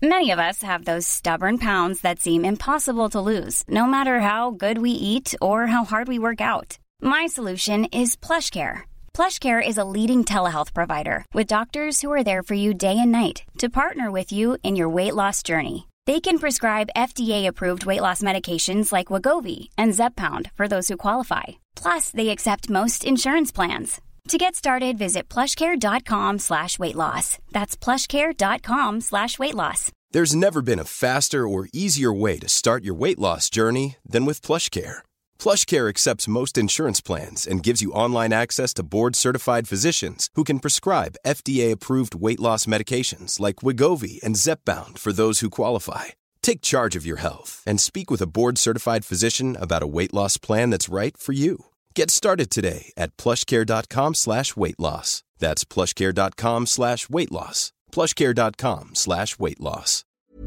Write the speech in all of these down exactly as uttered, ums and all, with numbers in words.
Many of us have those stubborn pounds that seem impossible to lose, no matter how good we eat or how hard we work out. My solution is PlushCare. PlushCare is a leading telehealth provider with doctors who are there for you day and night to partner with you in your weight loss journey. They can prescribe F D A-approved weight loss medications like Wegovy and Zepbound for those who qualify. Plus, they accept most insurance plans. To get started, visit plushcare.com slash weight loss. That's plushcare.com slash weight loss. There's never been a faster or easier way to start your weight loss journey than with PlushCare. PlushCare accepts most insurance plans and gives you online access to board-certified physicians who can prescribe F D A-approved weight loss medications like Wegovy and Zepbound for those who qualify. Take charge of your health and speak with a board-certified physician about a weight loss plan that's right for you. Get started today at plushcare.com slash weight loss. That's plushcare.com slash weight loss. plushcare.com slash weight loss.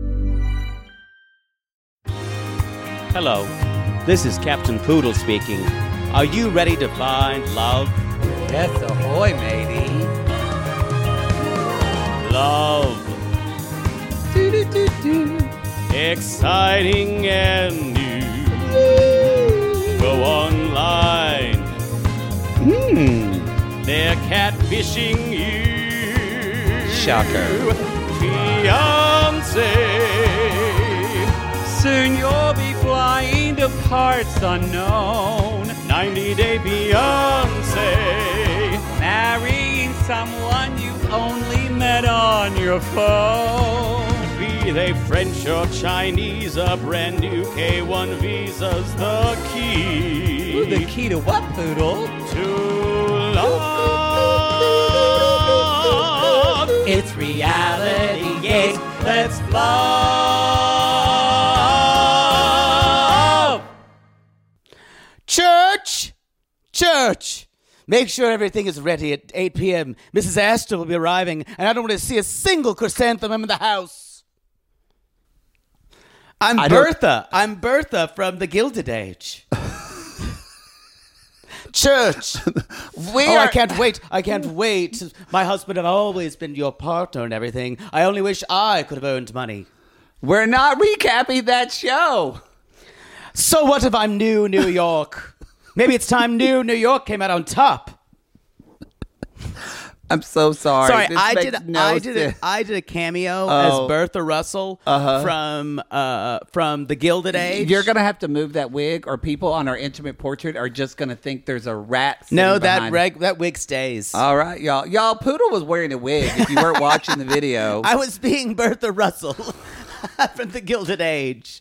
Hello, this is Captain Poodle speaking. Are you ready to find love? Yes, ahoy, matey. Love. Do-do-do-do. Exciting and new. Go online. Hmm. They're catfishing you. Shocker. Fiancé. Soon you'll be flying to parts unknown. ninety-day Beyonce. Marrying someone you only met on your phone. Be they French or Chinese, a brand new K one visa's the key. Ooh, the key to what, Poodle? To love. It's reality, yes, let's love. Church! Church! Make sure everything is ready at eight p.m. Missus Astor will be arriving, and I don't want to see a single chrysanthemum in the house. I'm I don't- Bertha. I'm Bertha from the Gilded Age. Church! We oh, are- I can't wait. I can't wait. My husband have always been your partner and everything. I only wish I could have earned money. We're not recapping that show. So what if I'm new New York? Maybe it's time new New York came out on top. I'm so sorry. Sorry, This I makes did. no I did. A, sense. I did a cameo Oh. as Bertha Russell Uh-huh. from uh, from the Gilded Age. You're gonna have to move that wig, or people on our intimate portrait are just gonna think there's a rat. sitting no, that behind reg, that wig stays. All right, y'all. Y'all, Poodle was wearing a wig. If you weren't watching the video, I was being Bertha Russell from the Gilded Age.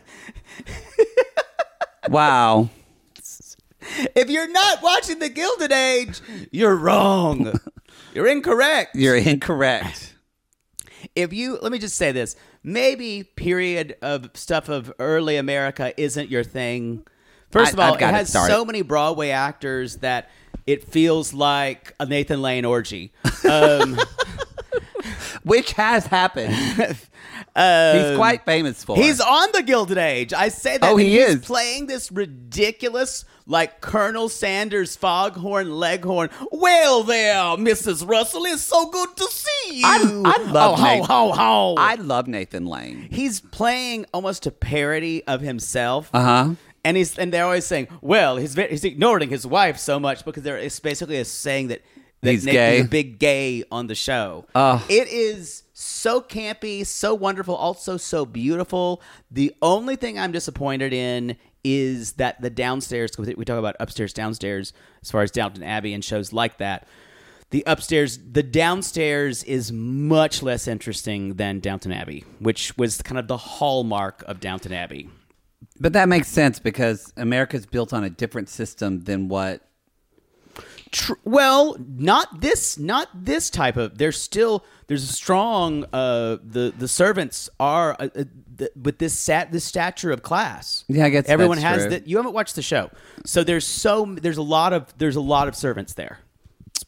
wow. If you're not watching the Gilded Age, you're wrong. You're incorrect. You're incorrect. If you, let me just say this. Maybe period of stuff of early America isn't your thing. First I- of all, I've it got it has started. so many Broadway actors that it feels like a Nathan Lane orgy. Um, Which has happened. um, He's quite famous for. He's on the Gilded Age. I say that. Oh, and he he's is. playing this ridiculous, like Colonel Sanders foghorn leghorn. Well, there, Missus Russell, it's so good to see you. I, I love oh, Nathan. ho, ho, ho. I love Nathan Lane. He's playing almost a parody of himself. Uh huh. And he's and they're always saying, well, he's ve- he's ignoring his wife so much because they're it's basically a saying that, that He's Nathan's gay. a big gay on the show. Ugh. It is so campy, so wonderful, also so beautiful. The only thing I'm disappointed in is that the downstairs, we talk about upstairs, downstairs, as far as Downton Abbey and shows like that. The upstairs, the downstairs is much less interesting than Downton Abbey, which was kind of the hallmark of Downton Abbey. But that makes sense because America's built on a different system than what. Tr- well, not this, not this type of. There's still there's a strong. Uh, the the servants are uh, uh, the, with this sat this stature of class. Yeah, I guess everyone that's has true. that. You haven't watched the show, so there's so there's a lot of there's a lot of servants there. It's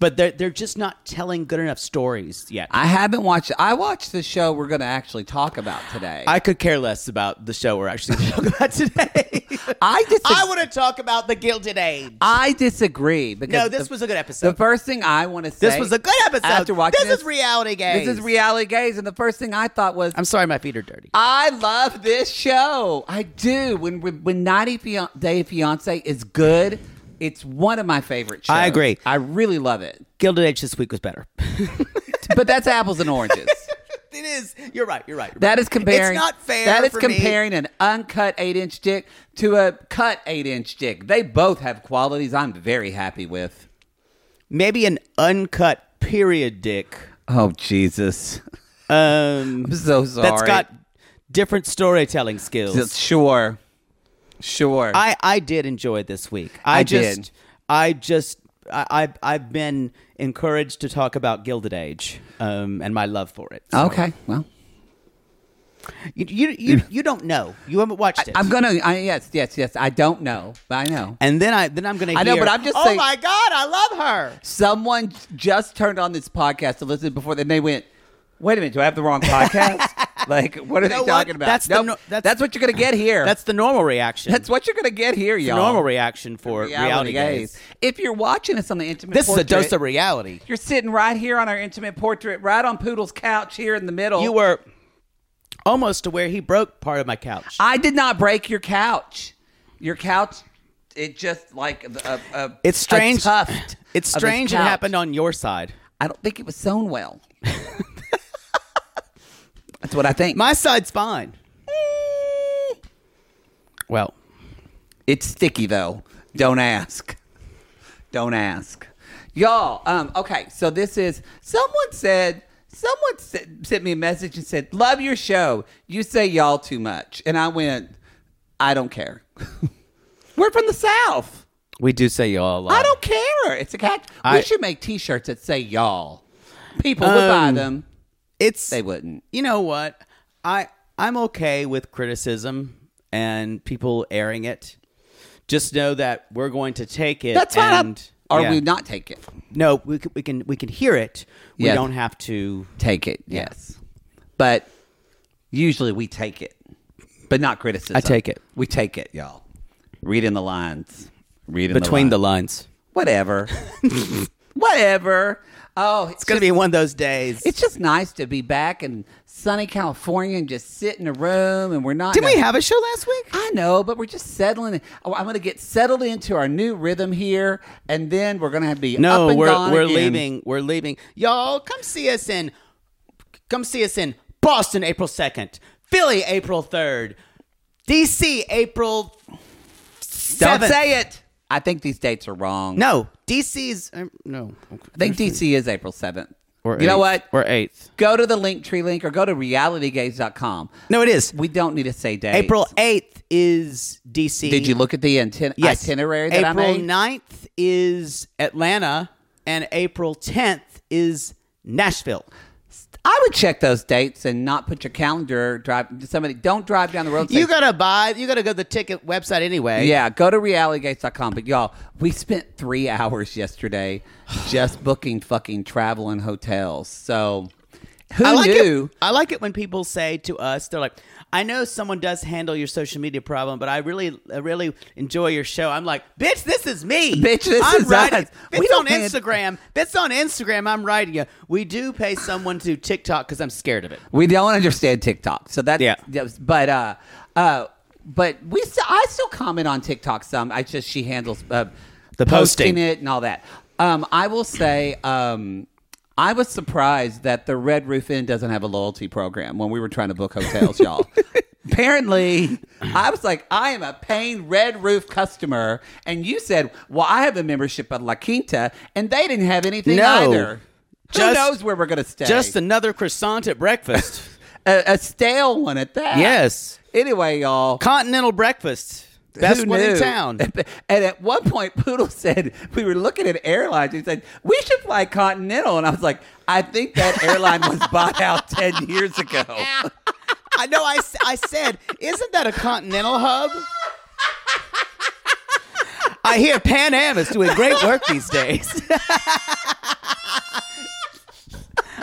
but they're they're just not telling good enough stories yet. I haven't watched. I watched the show we're going to actually talk about today. I could care less about the show we're actually going to talk about today. I dis- I want to talk about the Gilded Age. I disagree. Because no, this the, was a good episode. The first thing I want to say, this was a good episode. After watching this, this is reality gaze. This is reality gaze, and the first thing I thought was, I'm sorry, my feet are dirty. I love this show. I do. When when ninety Day Fiancé is good, it's one of my favorite shows. I agree. I really love it. Gilded Age this week was better. But that's apples and oranges. It is. You're right. You're right. You're that right. is comparing. It's not fair. That is for comparing me. an uncut eight-inch dick to a cut eight-inch dick. They both have qualities I'm very happy with. Maybe an uncut period dick. Oh Jesus! Um, I'm so sorry. That's got different storytelling skills. Sure, sure. I, I did enjoy it this week. I, I just, did. I just, I, I've, I've been encouraged to talk about Gilded Age, um, and my love for it. So. Okay, well, you, you, you, you don't know. You haven't watched it. I, I'm gonna. I, yes, yes, yes. I don't know, but I know. And then I, then I'm gonna. I hear, know, but I'm just Oh saying- my God, I love her. Someone just turned on this podcast to listen before, then they went, "Wait a minute, do I have the wrong podcast?" Like, what are You they know talking what? about? That's the Nope, no- that's- that's what you're gonna get here. That's the normal reaction. That's what you're gonna get here, the y'all. normal reaction for reality, gaze. If you're watching us on the Intimate This Portrait, is a dose of reality. You're sitting right here on our Intimate Portrait, right on Poodle's couch here in the middle. You were almost to where he broke part of my couch. I did not break your couch. Your couch, it just like a, a It's strange. A tuft It's of his strange it couch. happened on your side. I don't think it was sewn well. That's what I think. My side's fine. Well, It's sticky though. Don't ask. Don't ask. Y'all, um, okay, so this is someone said someone said, sent me a message and said, "Love your show. You say y'all too much." And I went, "I don't care." We're from the South. we do say y'all a lot. I don't care. It's a catch. I- we should make t-shirts that say y'all. People would buy Um, them. It's They wouldn't. You know what? I I'm okay with criticism and people airing it. Just know that we're going to take it. That's fine. And, Or yeah. we not take it. No, we can, we can we can hear it. We Yeah. don't have to. Take it, Yeah. yes. But usually we take it, but not criticism. I take it. We take it, y'all. Read in the lines. Read in Between the the lines. lines. Whatever. Whatever. Oh, It's going to be one of those days. It's just nice to be back in sunny California and just sit in a room and we're not. Didn't we gonna- have a show last week? I know, but we're just settling. in- Oh, I'm going to get settled into our new rhythm here, and then we're going to be No, up and we're gone we're again. leaving. We're leaving. Y'all, come see us in. Come see us in Boston, April second. Philly, April third. D C, April Don't seventh. say it. I think these dates are wrong. No, D C's um, no. I think D C is April seventh. Or you know eighth. what? Or eighth. Go to the Linktree link or go to reality gaze dot com. No, it is. We don't need to say dates. April eighth is D C. Did you look at the iti- Yes. itinerary that April I made? ninth is Atlanta, and April tenth is Nashville. I would check those dates and not put your calendar. Drive somebody. Don't drive down the road. And say, You gotta buy. You gotta go to the ticket website anyway. yeah, go to reality gaze dot com. But y'all, we spent three hours yesterday just booking fucking travel and hotels. So who I like knew? it. I like it when people say to us, they're like, "I know someone does handle your social media problem, but I really, I really enjoy your show." I'm like, "Bitch, this is me. Bitch, this I'm is writing. us. Bitch, We don't on pay it- Instagram. Bitch, on Instagram. I'm writing you. We do pay someone to TikTok because I'm scared of it. We don't understand TikTok, so that's Yeah. that was- but uh, uh, but we still, I still comment on TikTok some. I just she handles uh, The posting posting. it and all that. Um, I will say, um, I was surprised that the Red Roof Inn doesn't have a loyalty program when we were trying to book hotels, y'all. Apparently, I was like, I am a paying Red Roof customer, and you said, well, I have a membership at La Quinta, and they didn't have anything No. either. Who Just- knows where we're going to stay? Just another croissant at breakfast. a, a stale one at that. Yes. Anyway, y'all. Continental breakfast. Best who one in knew? town. And at one point, Poodle said, we were looking at airlines. He said, we should fly Continental. And I was like, I think that airline was bought out ten years ago. I know. I, s- I said, isn't that a Continental hub? I hear Pan Am is doing great work these days.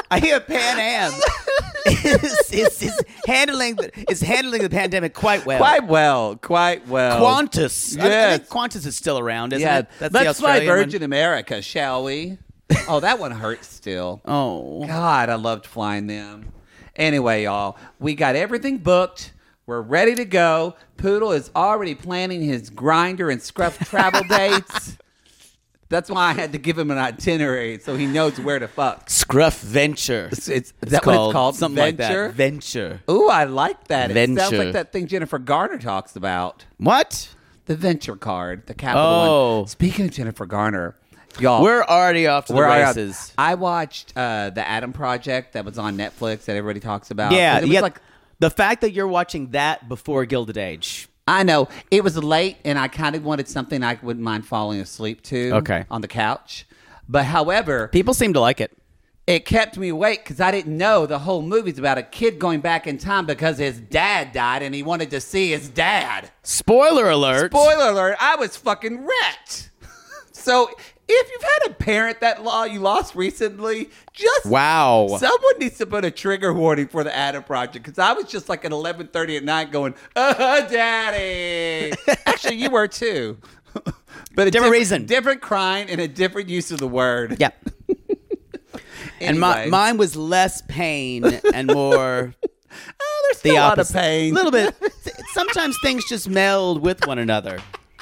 I hear Pan Am is, is, is handling the, is handling the pandemic quite well. Quite well. Quite well. Qantas. I, I Yes. think Qantas is still around, isn't Yeah. it? That's the Let's fly Australian one. Virgin America, shall we? Oh, that one hurts still. Oh. God, I loved flying them. Anyway, y'all, we got everything booked. We're ready to go. Poodle is already planning his grinder and scruff travel dates. That's why I had to give him an itinerary so he knows where to fuck. Scruff Venture. It's, it's, is It's that called, what it's called? Something Venture? like that. Venture. Ooh, I like that. It sounds Venture. like that thing Jennifer Garner talks about. What? The Venture card, the capital Oh. one. Speaking of Jennifer Garner, y'all. We're already off to the Where I, races. I watched uh, the Adam Project that was on Netflix that everybody talks about. Yeah, It was yeah. like, The fact that you're watching that before Gilded Age. I know it was late, and I kind of wanted something I wouldn't mind falling asleep to. Okay. On the couch, but however, People seem to like it. it kept me awake because I didn't know the whole movie's about a kid going back in time because his dad died, and he wanted to see his dad. Spoiler alert. Spoiler alert! I was fucking wrecked. So if you've had a parent that law you lost recently, just Wow. someone needs to put a trigger warning for the Adam Project because I was just like at eleven thirty at night going, "Uh, Daddy." Actually, you were too, but a Different reason. different crying, and a different use of the word. Yeah. And my, Anyway. mine was less pain and more Oh, there's the still a lot of opposite. pain. A little bit. Sometimes things just meld with one another.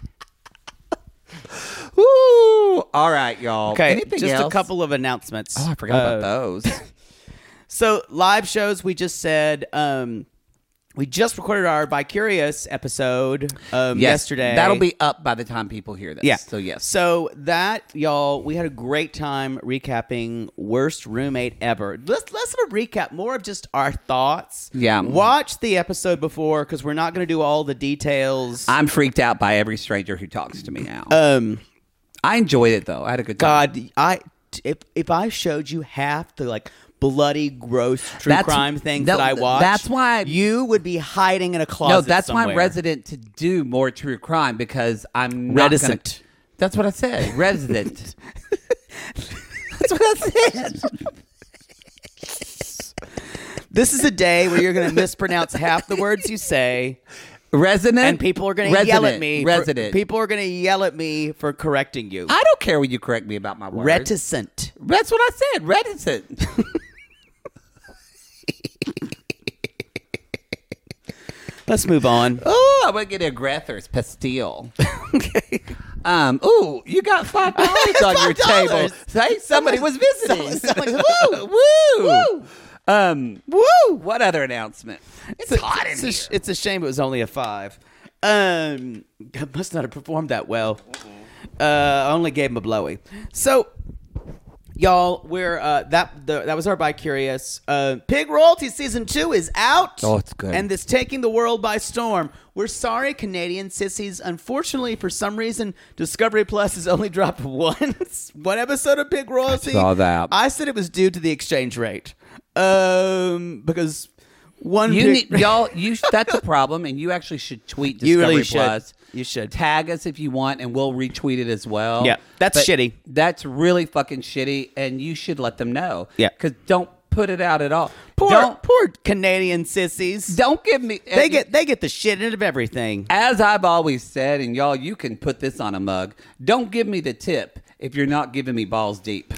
Woo! All right, y'all. Okay, Anything just else? a couple of announcements. Oh, I forgot Uh, about those. So live shows, we just said um, we just recorded our Vicurious episode um, Yes, yesterday. That'll be up by the time people hear this. Yeah. So yes. So that, y'all, we had a great time recapping Worst Roommate Ever. Less, less of a recap, more of just our thoughts. Yeah. Watch the episode before because we're not going to do all the details. I'm freaked out by every stranger who talks to me now. um, I enjoyed it though. I had a good time. God, I if if I showed you half the like bloody, gross true That's- crime things no, that I watch, that's why- you would be hiding in a closet. No, that's why I'm somewhere. resident to do more true crime because I'm not Reticent. Gonna, that's what I said. Resident. That's what I said. This is a day where you're going to mispronounce half the words you say. Resident. And people are going to yell at me. for- Resident. people are going to yell at me for correcting you. I don't care when you correct me about my words. Reticent. That's what I said. Reticent. Let's move on. Oh, I'm gonna get a Grethers Pastille. Okay. Um. Ooh, you got five dollars on your five table. dollars. Say somebody was visiting. someone- woo, woo, woo. Um. Woo. What other announcement? It's, hot in it's, here. a, sh- it's a shame it was only a five. Um, I must not have performed that well. Uh, I only gave him a blowy. So, y'all, we're uh, that the, that was our Bicurious. Uh, Pig Royalty season two is out. Oh, it's good. and it's taking the world by storm. We're sorry, Canadian sissies. Unfortunately, for some reason, Discovery Plus has only dropped one one episode of Pig Royalty. I saw that. I said it was due to the exchange rate. Um, because one You pig- need, y'all. You that's a problem, and you actually should tweet Discovery You really should. Plus. You should. Tag us if you want, and we'll retweet it as well. Yeah, that's shitty. That's really fucking shitty, and you should let them know. Yeah. because don't put it out at all. Poor, don't poor Canadian sissies. don't give me. They get they get the shit out of everything. As I've always said, and y'all, you can put this on a mug. Don't give me the tip if you're not giving me balls deep.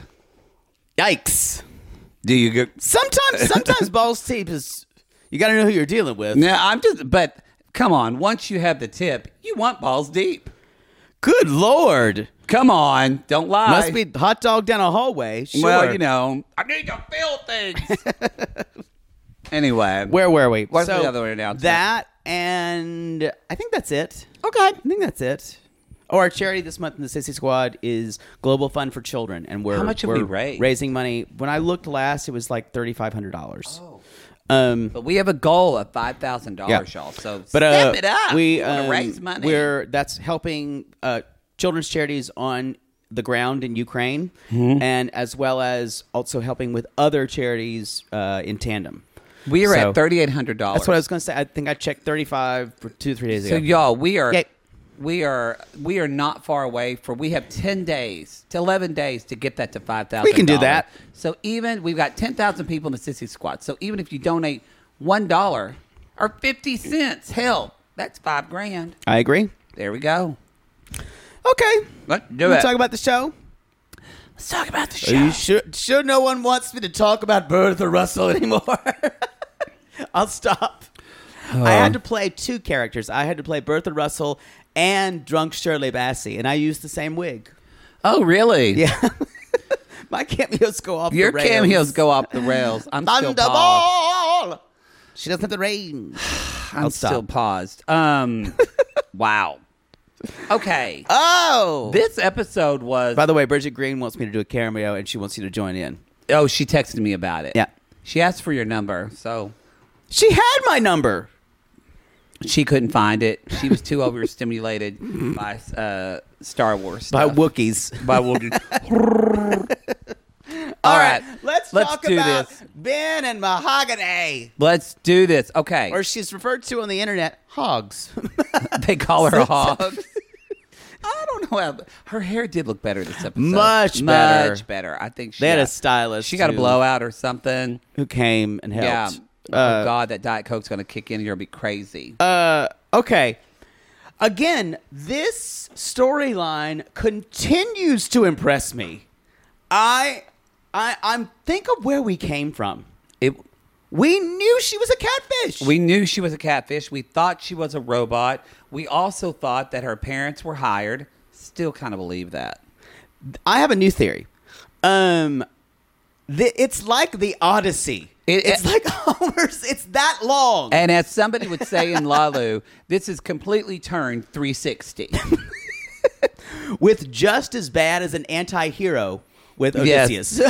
Yikes! Do you get? Sometimes sometimes balls deep is you got to know who you're dealing with. No, I'm just. But come on, once you have the tip, you want balls deep. Good Lord! Come on, don't lie. Must be hot dog down a hallway. Sure. Well, you know, I need to feel things. Anyway, Where were we? What's So, the other announcement? That and I think that's it. Okay. I think that's it. Oh, our charity this month in the Sissy Squad is Global Fund for Children, and we're How much have we're we raised? raising money. When I looked last, it was like thirty five hundred dollars. Oh. Um, But we have a goal of five thousand dollars, Yeah. y'all. So but uh, step it up. We want to um, raise money. We're that's helping uh, children's charities on the ground in Ukraine, Mm-hmm. and as well as also helping with other charities uh, in tandem. we are So, at thirty eight hundred dollars. That's what I was going to say. I think I checked thirty five for two three days So ago. y'all, we are Yay. we are we are not far away. For we have ten days to eleven days to get that to five thousand. We can do that. So even we've got ten thousand people in the Sissy Squad. So even if you donate one dollar or fifty cents, hell, that's five grand. I agree. There we go. Okay. Let's do Wanna it. talk about the show? Let's talk about the show. Are you sure? Sure, no one wants me to talk about Bertha Russell anymore. I'll stop. I had to play two characters. I had to play Bertha Russell and drunk Shirley Bassey, and I used the same wig. Oh, really? Yeah. My cameos go off Your the rails. cameos go off the rails. I'm still paused. Thunderball! She doesn't have the range. I'm I'll still stop. paused. Um, wow. Okay. Oh! This episode was... By the way, Bridget Green wants me to do a cameo, and she wants you to join in. Oh, she texted me about it. Yeah. She asked for your number, so... She had my number. She couldn't find it. She was too overstimulated by uh, Star Wars By stuff. Wookiees. By Wookiees. All All right, right. let's, Let's talk do about this. Ben and Mahogany. Let's do this. Okay. Or she's referred to on the internet, Hogs. They call her a hog. I don't know. How, her hair did look better this episode. Much better. Much better. I think she They had got, a stylist She got a who- blowout or something. Who came and Yeah. helped. oh, Uh, God, that Diet Coke's going to kick in and you're going to be crazy. Uh, okay. Again, this storyline continues to impress me. I, I, I'm think of where we came from. it, We knew she was a catfish. we knew she was a catfish. We thought she was a robot. We also thought that her parents were hired. Still kind of believe that. I have a new theory. Um, the, it's like the Odyssey. It- it's it- like Homer's. It's that long. And as somebody would say in Lalu, this is completely turned three sixty. With just as bad as an anti-hero with Odysseus.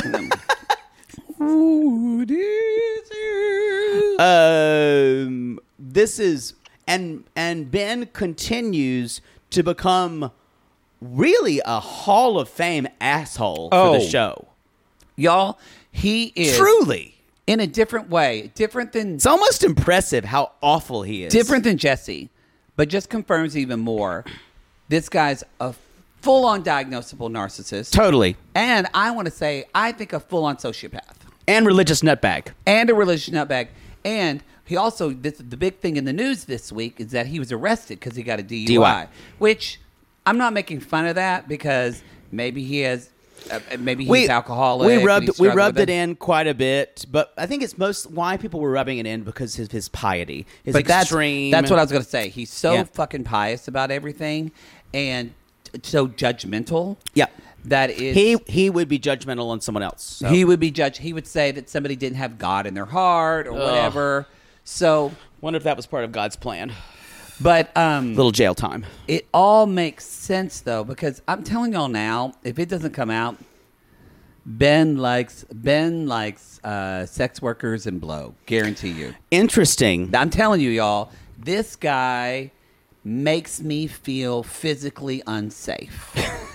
um, this is and and Ben continues to become really a Hall of Fame asshole for Oh. the show. Y'all, he is Truly, in a different way, different than it's almost impressive how awful he is. different than Jesse, but just confirms even more. This guy's a full-on diagnosable narcissist, totally, and I want to say, I think a full-on sociopath and religious nutbag. and a religious nutbag. And he also, this, the big thing in the news this week is that he was arrested because he got a D U I, D U I. which I'm not making fun of that because maybe he has, uh, maybe he's We alcoholic. We and rubbed he's we struggling rubbed with it in quite a bit, but I think it's most why people were rubbing it in because of his piety, his But that's, extreme. that's what I was going to say. He's so Yeah. fucking pious about everything and t- so judgmental. Yeah. That is, He he would be judgmental on someone else. so. he would be judged. He would say that somebody didn't have God in their heart or whatever. So, Wonder if that was part of God's plan. but um, Little jail time. it all makes sense though because I'm telling y'all now, if it doesn't come out, Ben likes Ben likes uh, sex workers and blow. Guarantee you. Interesting. I'm telling you, y'all, this guy makes me feel physically unsafe.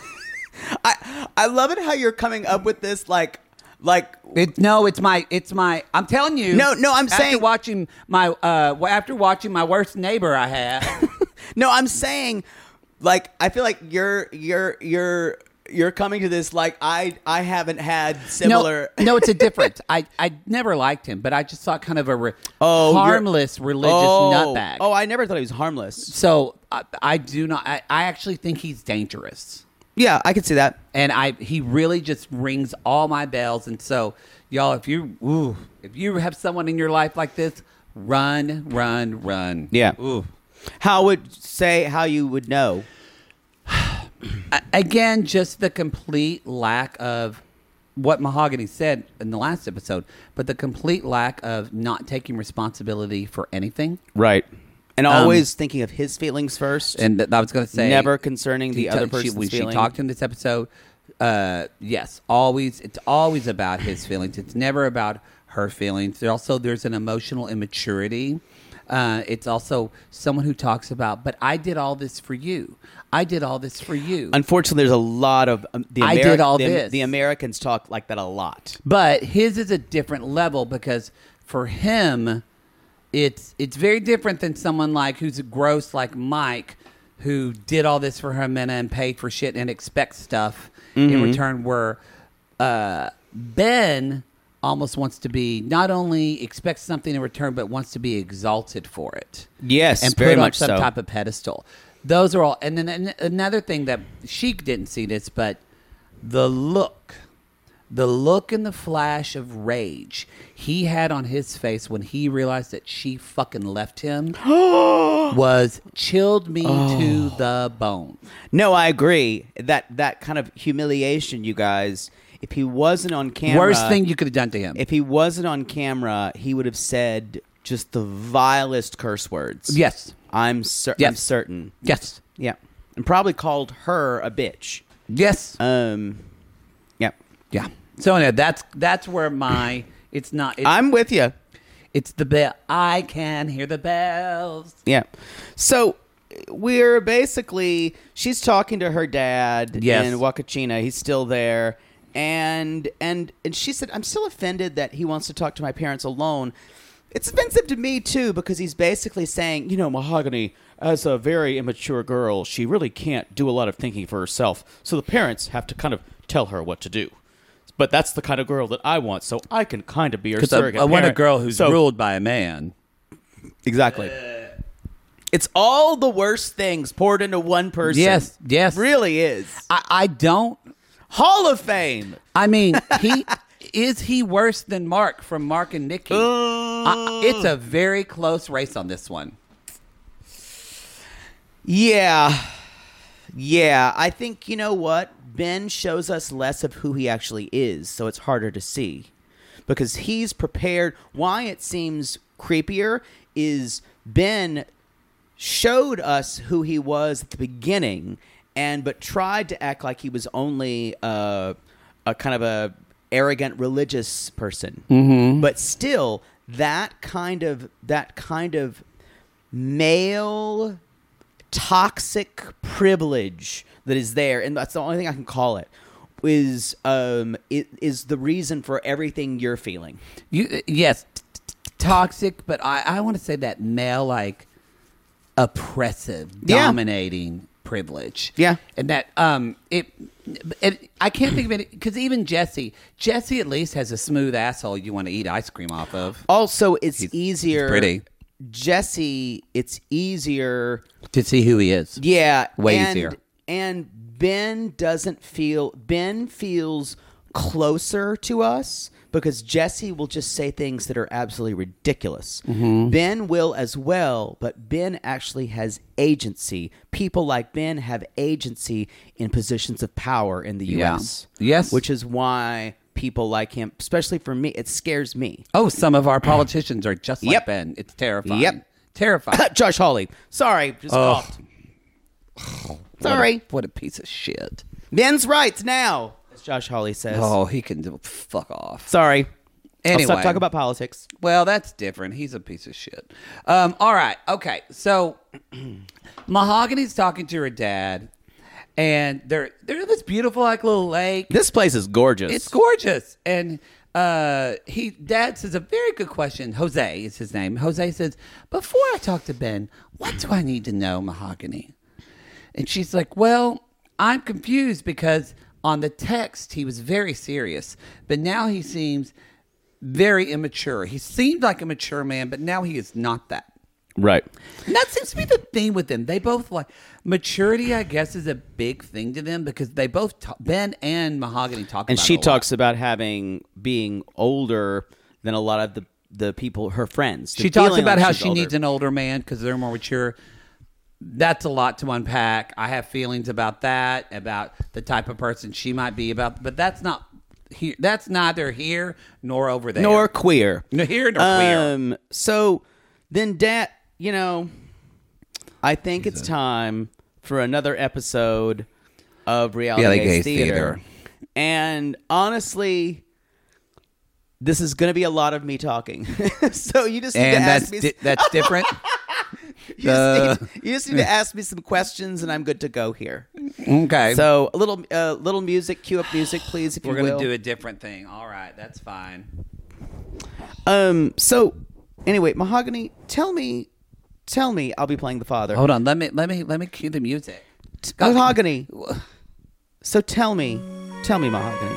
I I love it how you're coming up with this like like It, no, it's my, it's my. I'm telling you. No, no, I'm after saying- watching my, uh, after watching my worst neighbor, I had. no, I'm saying like I feel like you're you're you're you're coming to this like I I haven't had similar. No, no, it's a different. I, I never liked him, but I just saw kind of a re- Oh, you're- harmless religious oh, nutbag. Oh, I never thought he was harmless. So I, I do not. I, I actually think he's dangerous. Yeah, I could see that. And I, he really just rings all my bells. And so, y'all, if you, ooh, if you have someone in your life like this, run, run, run. Yeah. Ooh. How would say how you would know? Again, just the complete lack of what Mahogany said in the last episode, but the complete lack of not taking responsibility for anything. Right. And Um, always thinking of his feelings first. And th- I was going to say, never concerning the he other ta- she- person's when feeling. she talked in this episode, uh, yes, always it's always about his feelings. It's never about her feelings. There also there's an emotional immaturity. Uh, it's also someone who talks about, but I did all this for you. I did all this for you. Unfortunately, there's a lot of um, the I Ameri- did all the, this. The Americans talk like that a lot. But his is a different level because for him, it's it's very different than someone like who's gross like Mike, who did all this for Jimena and paid for shit and expects stuff Mm-hmm. in return, where uh, Ben almost wants to be, not only expects something in return, but wants to be exalted for it. Yes, and very put on much some so. type of pedestal. Those are all. And then an- another thing that Sheik didn't see this, but the look, the look and the flash of rage he had on his face when he realized that she fucking left him was chilled me Oh. to the bone. No, I agree. That that kind of humiliation, you guys. If he wasn't on camera, Worst thing you could have done to him. If he wasn't on camera, he would have said just the vilest curse words. Yes. I'm, cer- Yes. I'm certain. Yes. Yeah, and probably called her a bitch. Yes. Um, yeah, yeah. So anyway, that's that's where my it's not. It's, I'm with you. It's the bell. I can hear the bells. Yeah. So we're basically, she's talking to her dad Yes. in Wakachina. He's still there. And and and she said, I'm still offended that he wants to talk to my parents alone. It's offensive to me, too, because he's basically saying, you know, Mahogany, as a very immature girl, she really can't do a lot of thinking for herself. So the parents have to kind of tell her what to do. But that's the kind of girl that I want, so I can kind of be her Because I, surrogate I want a parent. girl who's So- ruled by a man. Exactly. It's all the worst things poured into one person. Yes, yes. It really is. I, I don't. Hall of Fame. I mean, he is he worse than Mark from Mark and Nikki? I, it's a very close race on this one. Yeah. Yeah. I think, you know what? Ben shows us less of who he actually is, so it's harder to see. Because he's prepared. Why it seems creepier is Ben showed us who he was at the beginning, and but tried to act like he was only uh, a kind of a arrogant religious person. Mm-hmm. But still, that kind of that kind of male toxic privilege that is there, and that's the only thing I can call it, is um it is the reason for everything you're feeling. You yes, t- t- toxic, but I, I want to say that male like oppressive, Yeah. dominating privilege. Yeah. and that um it, it I can't think of it because even Jesse, Jesse at least has a smooth asshole you want to eat ice cream off of. Also, it's He's- easier. he's pretty. Jesse, it's easier. To see who he is. Yeah, Way and, easier. And Ben doesn't feel. Ben feels closer to us because Jesse will just say things that are absolutely ridiculous. Mm-hmm. Ben will as well, but Ben actually has agency. People like Ben have agency in positions of power in the U S. Yeah. Yes. Which is why people like him, especially for me, it scares me. Oh, some of our politicians are just like Yep. Ben. It's terrifying. Yep. Terrifying. Josh Hawley. Sorry, just Oh. coughed. Sorry. What a, what a piece of shit. Men's rights now, as Josh Hawley says. Oh, he can do fuck off. Sorry. Anyway. I'll stop talking about politics. Well, that's different. He's a piece of shit. Um, all right. Okay. So Mahogany's talking to her dad, and they're they're in this beautiful like little lake. This place is gorgeous. It's gorgeous. And uh, he dad says a very good question. Jose is his name. Jose says, before I talk to Ben, what do I need to know, Mahogany? And she's like, well, I'm confused because on the text he was very serious, but now he seems very immature. He seemed like a mature man, but now he is not that. Right. And that seems to be the theme with them. They both like maturity, I guess, is a big thing to them because they both talk, Ben and Mahogany talk And about she it a talks about having being older than a lot of the, the people, her friends. lot. The She talks feeling about like how she's she older. needs an older man because they're more mature. That's a lot to unpack. I have feelings about that, about the type of person she might be about, but that's not here. That's neither here nor over there. Nor queer. No, here nor queer. Um, so then Dad, you know, I think it's time for another episode of Reality Reality Gaze Gaze Theater. Theater. And honestly, this is going to be a lot of me talking. So you just need And to ask that's me. di- that's different. you, just need, you just need to ask me some questions, and I'm good to go here. Okay. So a little, uh, little music. Cue up music, please, if we're you going will. to do a different thing. All right. That's fine. Um. So, anyway, Mahogany, tell me, tell me. I'll be playing the father. Hold on. Let me let me let me cue the music. Mahogany. So tell me, tell me, Mahogany.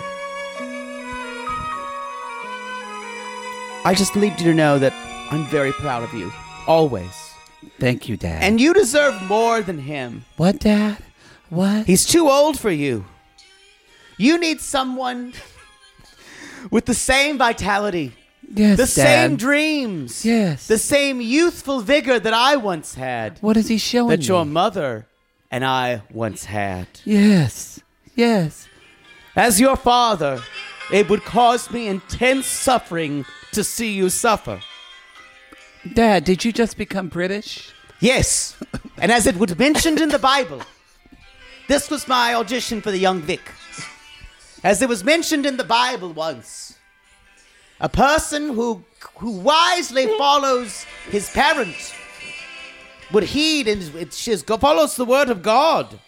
I just need you to know that I'm very proud of you, always. Thank you, Dad. And you deserve more than him. What, Dad? What? He's too old for you. You need someone with the same vitality. Yes, the Dad. same dreams. Yes. The same youthful vigor that I once had. What is he showing That me? your mother and I once had. Yes. Yes. As your father, it would cause me intense suffering to see you suffer. Dad, did you just become British? Yes. And as it was mentioned in the Bible, this was my audition for the young Vic. As it was mentioned in the Bible once, a person who who wisely follows his parents would heed and it follows the word of God.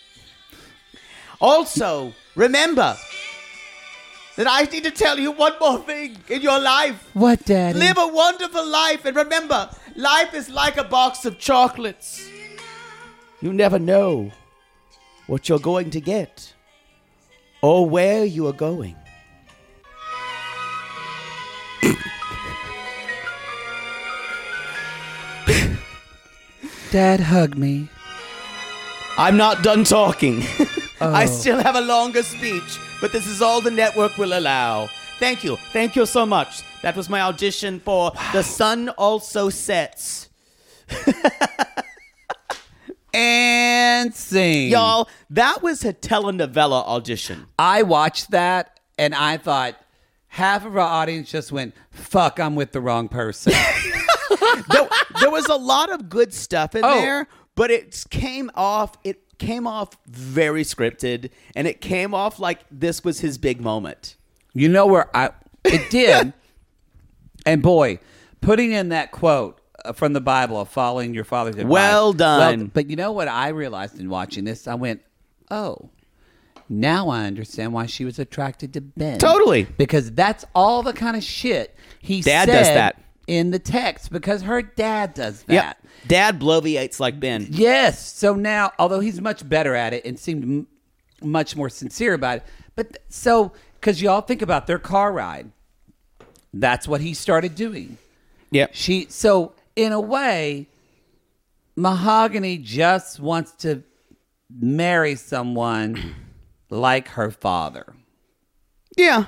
Also, remember that I need to tell you one more thing in your life. What, Daddy? Live a wonderful life, and remember, life is like a box of chocolates. You never know what you're going to get or where you are going. Dad, hug me. I'm not done talking. Oh. I still have a longer speech, but this is all the network will allow. Thank you. Thank you so much. That was my audition for wow. The Sun Also Sets. And sing. Y'all, that was a telenovela audition. I watched that, and I thought half of our audience just went, fuck, I'm with the wrong person. there, there was a lot of good stuff in oh. there, but it came off, it came off very scripted, and it came off like this was his big moment. You know where I, it did, and boy, putting in that quote from the Bible of following your father's advice. Well done. Well, but you know what I realized in watching this? I went, oh, now I understand why she was attracted to Ben. Totally. Because that's all the kind of shit he Dad said does that. In the text, because her dad does that. Yep. Dad bloviates like Ben. Yes. So now, although he's much better at it and seemed m- much more sincere about it, but th- so, because y'all think about their car ride, that's what he started doing. Yeah. She, so in a way, Mahogany just wants to marry someone like her father. Yeah.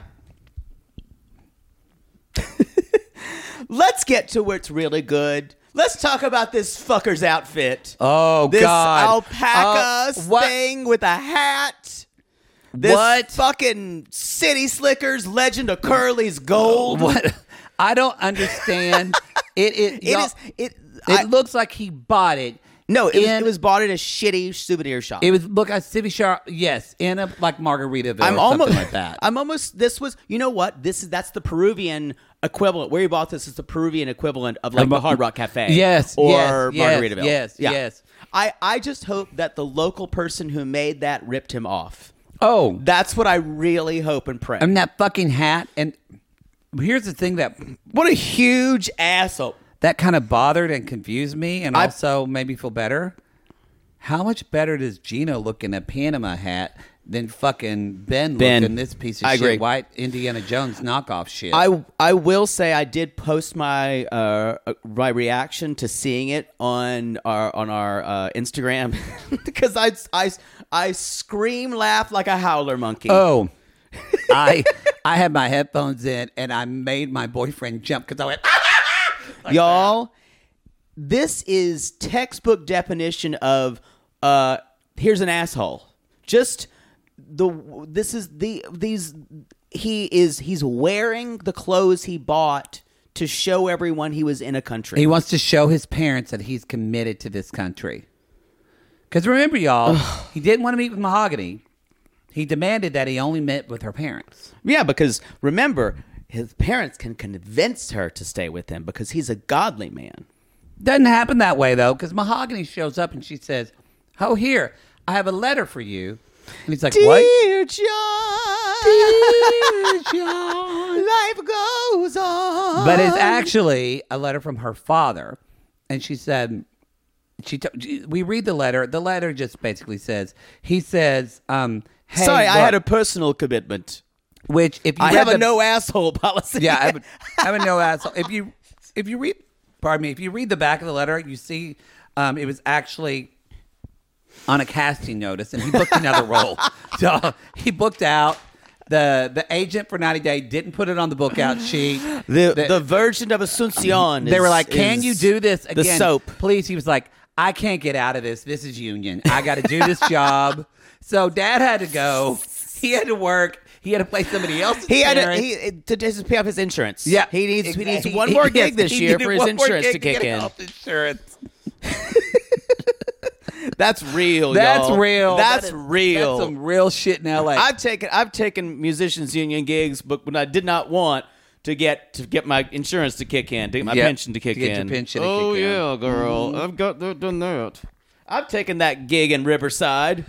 Let's get to where it's really good. Let's talk about this fucker's outfit. Oh, this God. This alpaca uh, what? thing with a hat. This what? fucking City Slickers Legend of Curly's Gold. What? I don't understand. it it, it is it. It I, looks like he bought it. No, it, in, was, it was bought at a shitty souvenir shop. It was look at City shop. Yes, in a like Margaritaville I'm or almost, something like that. I'm almost. This was. You know what? This is that's the Peruvian equivalent. Where you bought this is the Peruvian equivalent of like Um, the Hard Rock Cafe. Yes, or yes, Margaritaville. Yes, yeah. yes. I I just hope that the local person who made that ripped him off. Oh, That's what I really hope and pray. I mean that fucking hat. And here's the thing that What a huge asshole. that kind of bothered and confused me, and I- also made me feel better. How much better does Gino look in a Panama hat than fucking Ben, Ben. look in this piece of I shit agree. white Indiana Jones knockoff shit? I I will say I did post my uh my reaction to seeing it on our on our uh, Instagram because I I I scream laugh like a howler monkey. Oh, I I had my headphones in and I made my boyfriend jump because I went, like y'all. That. This is textbook definition of uh. Here's an asshole. Just the this is the these he is he's wearing the clothes he bought to show everyone he was in a country. He wants to show his parents that he's committed to this country. Because remember, y'all, he didn't want to meet with Mahogany. He demanded that he only met with her parents. Yeah, because remember, his parents can convince her to stay with him because he's a godly man. Doesn't happen that way, though, because Mahogany shows up and she says, oh, here, I have a letter for you. And he's like, Dear what? John, Dear John. life goes on. But it's actually a letter from her father. and she said, she t- we read the letter. The letter just basically says, he says, um, hey, Sorry, I look, had a personal commitment. which if you I read have the, a no asshole policy. yeah, I have, a, I have a no asshole. If you if you read, pardon me, if you read the back of the letter, you see um, it was actually on a casting notice, and he booked another role. So he booked out. The the agent for ninety Day didn't put it on the book out sheet. The, the, the Virgin of Asuncion. They is, were like, "Can is you do this again, the soap? please?" He was like, "I can't get out of this. This is union. I got to do this job." So Dad had to go. He had to work. He had to play somebody else's He had to, parents. he, to just pay off his insurance. Yeah, he needs he exactly. needs one more He- gig yes, this he year needed for his one more insurance gig to kick get in. health insurance. That's real. That's y'all. real. That's That is- real. That's some real shit in L A. I've taken I've taken musicians union gigs, but when I did not want to get to get my insurance to kick in, to get my Yep, pension to kick to get your in. pension to Oh kick in. yeah, girl, I've got that, done that. I've taken that gig in Riverside.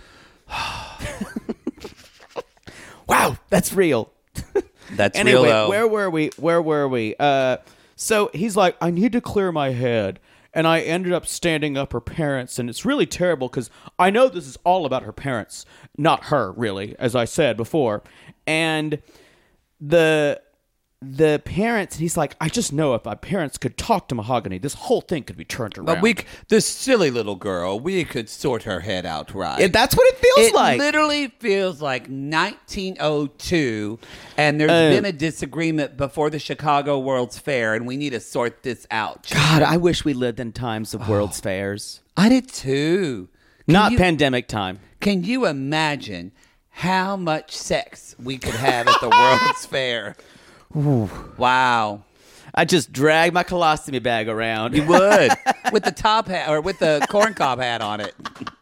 Wow, that's real. That's Anyway, real though. where were we? Where were we? Uh, so he's like, I need to clear my head. And I ended up standing up her parents. And it's really terrible because I know this is all about her parents, not her, really, as I said before. And the the parents, he's like, I just know if my parents could talk to Mahogany, this whole thing could be turned around. But we, c- this silly little girl, we could sort her head out right. And that's what it feels It like. literally feels like nineteen oh two, and there's Uh, been a disagreement before the Chicago World's Fair, and we need to sort this out. God, I wish we lived in times of World's Fairs. I did too. Can Not you, pandemic time. Can you imagine how much sex we could have at the World's Fair? Wow. I just drag my colostomy bag around. You would. With the top hat, or with the corncob hat on it.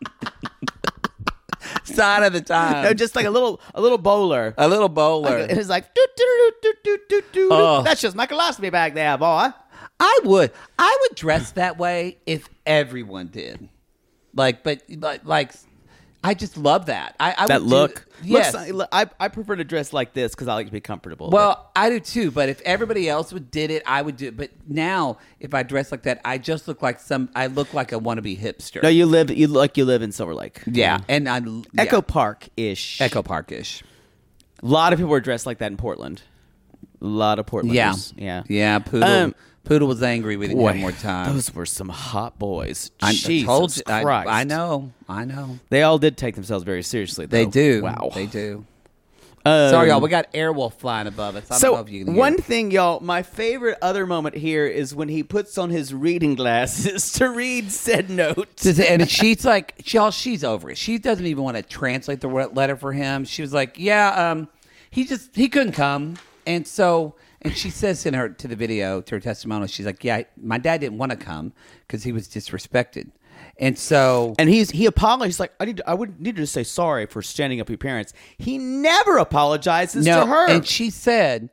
Sign of the time. No, just like a little a little bowler. A little bowler. It is like doo, doo, doo, doo, doo, doo, doo. Oh. That's just my colostomy bag there, boy. I would. I would dress that way if everyone did. Like, but like, like I just love that. I, I That would do- look. yes. Looks like- I I prefer to dress like this because I like to be comfortable. Well, I do too. But if everybody else would did it, I would do it. But now, if I dress like that, I just look like some. I look like a wannabe hipster. But- no, you live you like you live in Silver Lake. yeah, and I yeah. Echo Park ish. Echo Park-ish. A lot of people were dressed like that in Portland. A lot of Portlanders. Yeah, yeah, yeah. Poodle, Um, Poodle was angry we didn't Boy, have more time. Those were some hot boys. I Jesus told you. I, Christ. I know. I know. They all did take themselves very seriously. Though. They do. Wow. They do. Um, Sorry, y'all. We got Airwolf flying above us. I don't So know if you can one hear. thing, y'all, my favorite other moment here is when he puts on his reading glasses to read said note. And she's like, y'all, she's over it. She doesn't even want to translate the letter for him. She was like, yeah, um, he just, he couldn't come. And so, and she says in her, to the video, to her testimonial, she's like, yeah, my dad didn't want to come because he was disrespected. And so, And he's he apologized. He's like, I need to, I would need to say sorry for standing up for your parents. He never apologizes no, to her. and she said,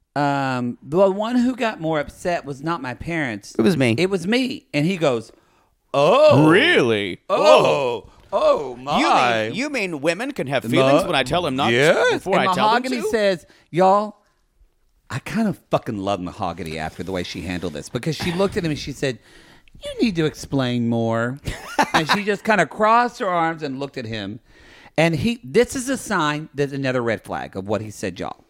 um, the one who got more upset was not my parents. It was me. It was me. And he goes, oh, really? oh, oh my. You mean you mean women can have feelings Ma- when I tell them not Yes. before and I tell them Mahogany to? says, y'all, I kind of fucking love Mahogany after the way she handled this, because she looked at him and she said, you need to explain more. And she just kind of crossed her arms and looked at him. And he, this is a sign, there's another red flag of what he said, y'all.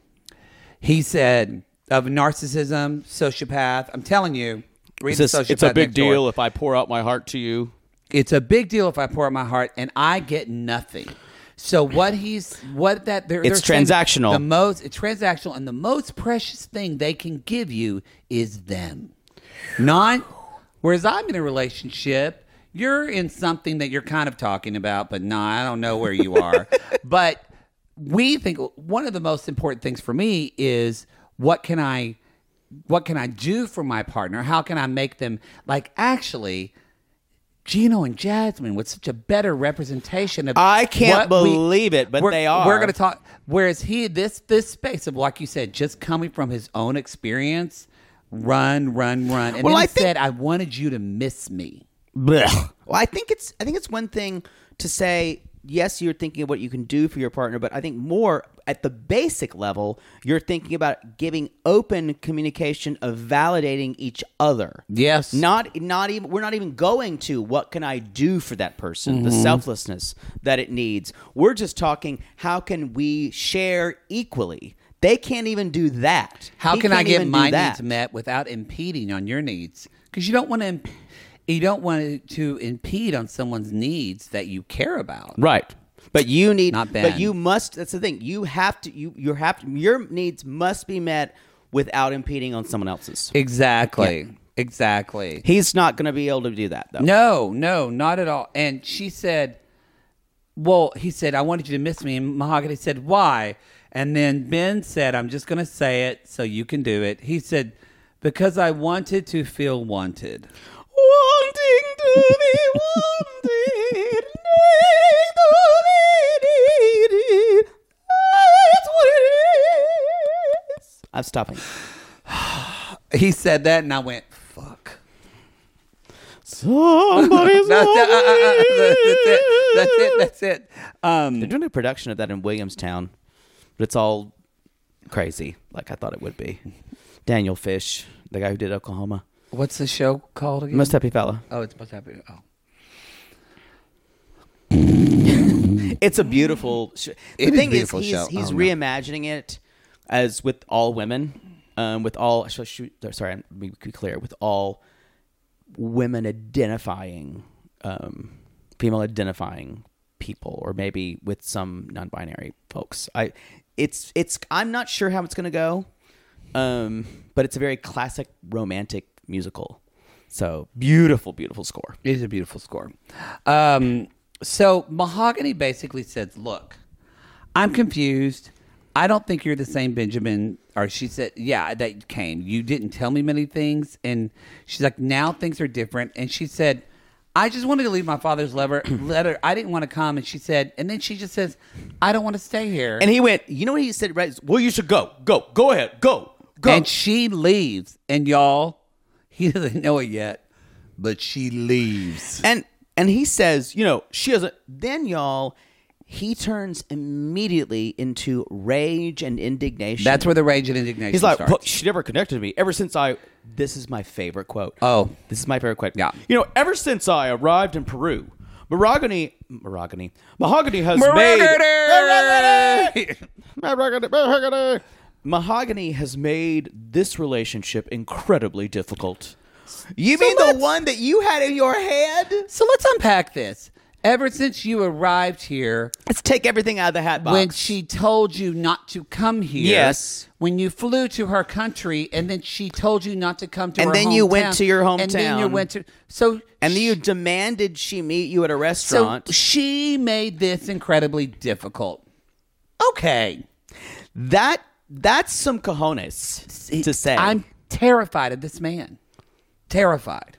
He said of narcissism, sociopath. I'm telling you, read It's the a, sociopath it's a big next door. deal if I pour out my heart to you. It's a big deal if I pour out my heart and I get nothing. So what he's what that they're, It's they're saying transactional. The most it's transactional, and the most precious thing they can give you is them. Not whereas I'm in a relationship, you're in something that you're kind of talking about, but nah, I don't know where you are. But we think one of the most important things for me is what can I what can I do for my partner? How can I make them like actually Gino and Jasmine with such a better representation of I can't what we- believe it, but we're- they are. We're going to talk. Whereas he, this this space of, like you said, just coming from his own experience, run, run, run, and Well, then I he think- said, "I wanted you to miss me." Blech. Well, I think it's I think it's one thing to say yes, you're thinking of what you can do for your partner, but I think more at the basic level, you're thinking about giving open communication of validating each other. Yes. Not not even we're not even going to what can I do for that person, mm-hmm. the selflessness that it needs. We're just talking how can we share equally. They can't even do that. How he can I get my that. needs met without impeding on your needs? Because you don't want to imp- you don't want to impede on someone's needs that you care about. Right. But you need, Not but Ben. you must. That's the thing. You have to. You you have to. Your needs must be met without impeding on someone else's. Exactly. Yeah. Exactly. He's not going to be able to do that, though. No, no, not at all. And she said, "Well," he said, "I wanted you to miss me." And Mahogany said, "Why?" And then Ben said, "I'm just going to say it so you can do it." He said, "Because I wanted to feel wanted." Wanting to be wanted, needing to be needed. That's what it is. I'm stopping. He said that, and I went, "Fuck." Somebody's that's, it, uh, uh, uh, that's it. That's it. That's it. Um, They're doing a production of that in Williamstown, but it's all crazy, like I thought it would be. Daniel Fish, the guy who did Oklahoma. what's the show called again? Most Happy Fella. Oh, it's Most Happy. Oh. It's a beautiful show. The It is a thing is, beautiful he's, show. he's Oh, no. reimagining it as with all women, um, with all. So shoot, sorry, let me be clear. With all women identifying, um, female identifying people, or maybe with some non-binary folks. I, it's it's. I'm not sure how it's going to go, um, but it's a very classic romantic musical. So beautiful, beautiful score. It is a beautiful score. Um, so Mahogany basically says, "Look, I'm confused. I don't think you're the same Benjamin." Or she said, "Yeah, that came. You didn't tell me many things." And she's like, "Now things are different." And she said, "I just wanted to leave my father's letter. letter. I didn't want to come." And she said, and then she just says, "I don't want to stay here." And he went, you know what he said, right? Well, you should go. Go. Go ahead. Go. Go. And she leaves. And y'all, he doesn't know it yet, but she leaves. And and he says, you know, she doesn't. Then, y'all, he turns immediately into rage and indignation. That's where the rage and indignation He's like, starts. well, she never connected to me ever since I. This is my favorite quote. Oh. This is my favorite quote. Yeah. You know, ever since I arrived in Peru, Mahogany, Mahogany, Mahogany has made. Mahogany, Mahogany. Mahogany has made this relationship incredibly difficult. You So mean the let's- one that you had in your head? So let's unpack this. Ever since you arrived here, Let's take everything out of the hat box. when she told you not to come here, Yes. when you flew to her country, and then she told you not to come to And her then you went hometown, to your and then you hometown. went to so and then sh- you demanded she meet you at a so restaurant. she made this incredibly difficult. Okay, that that's some cojones to say. I'm terrified of this man. Terrified.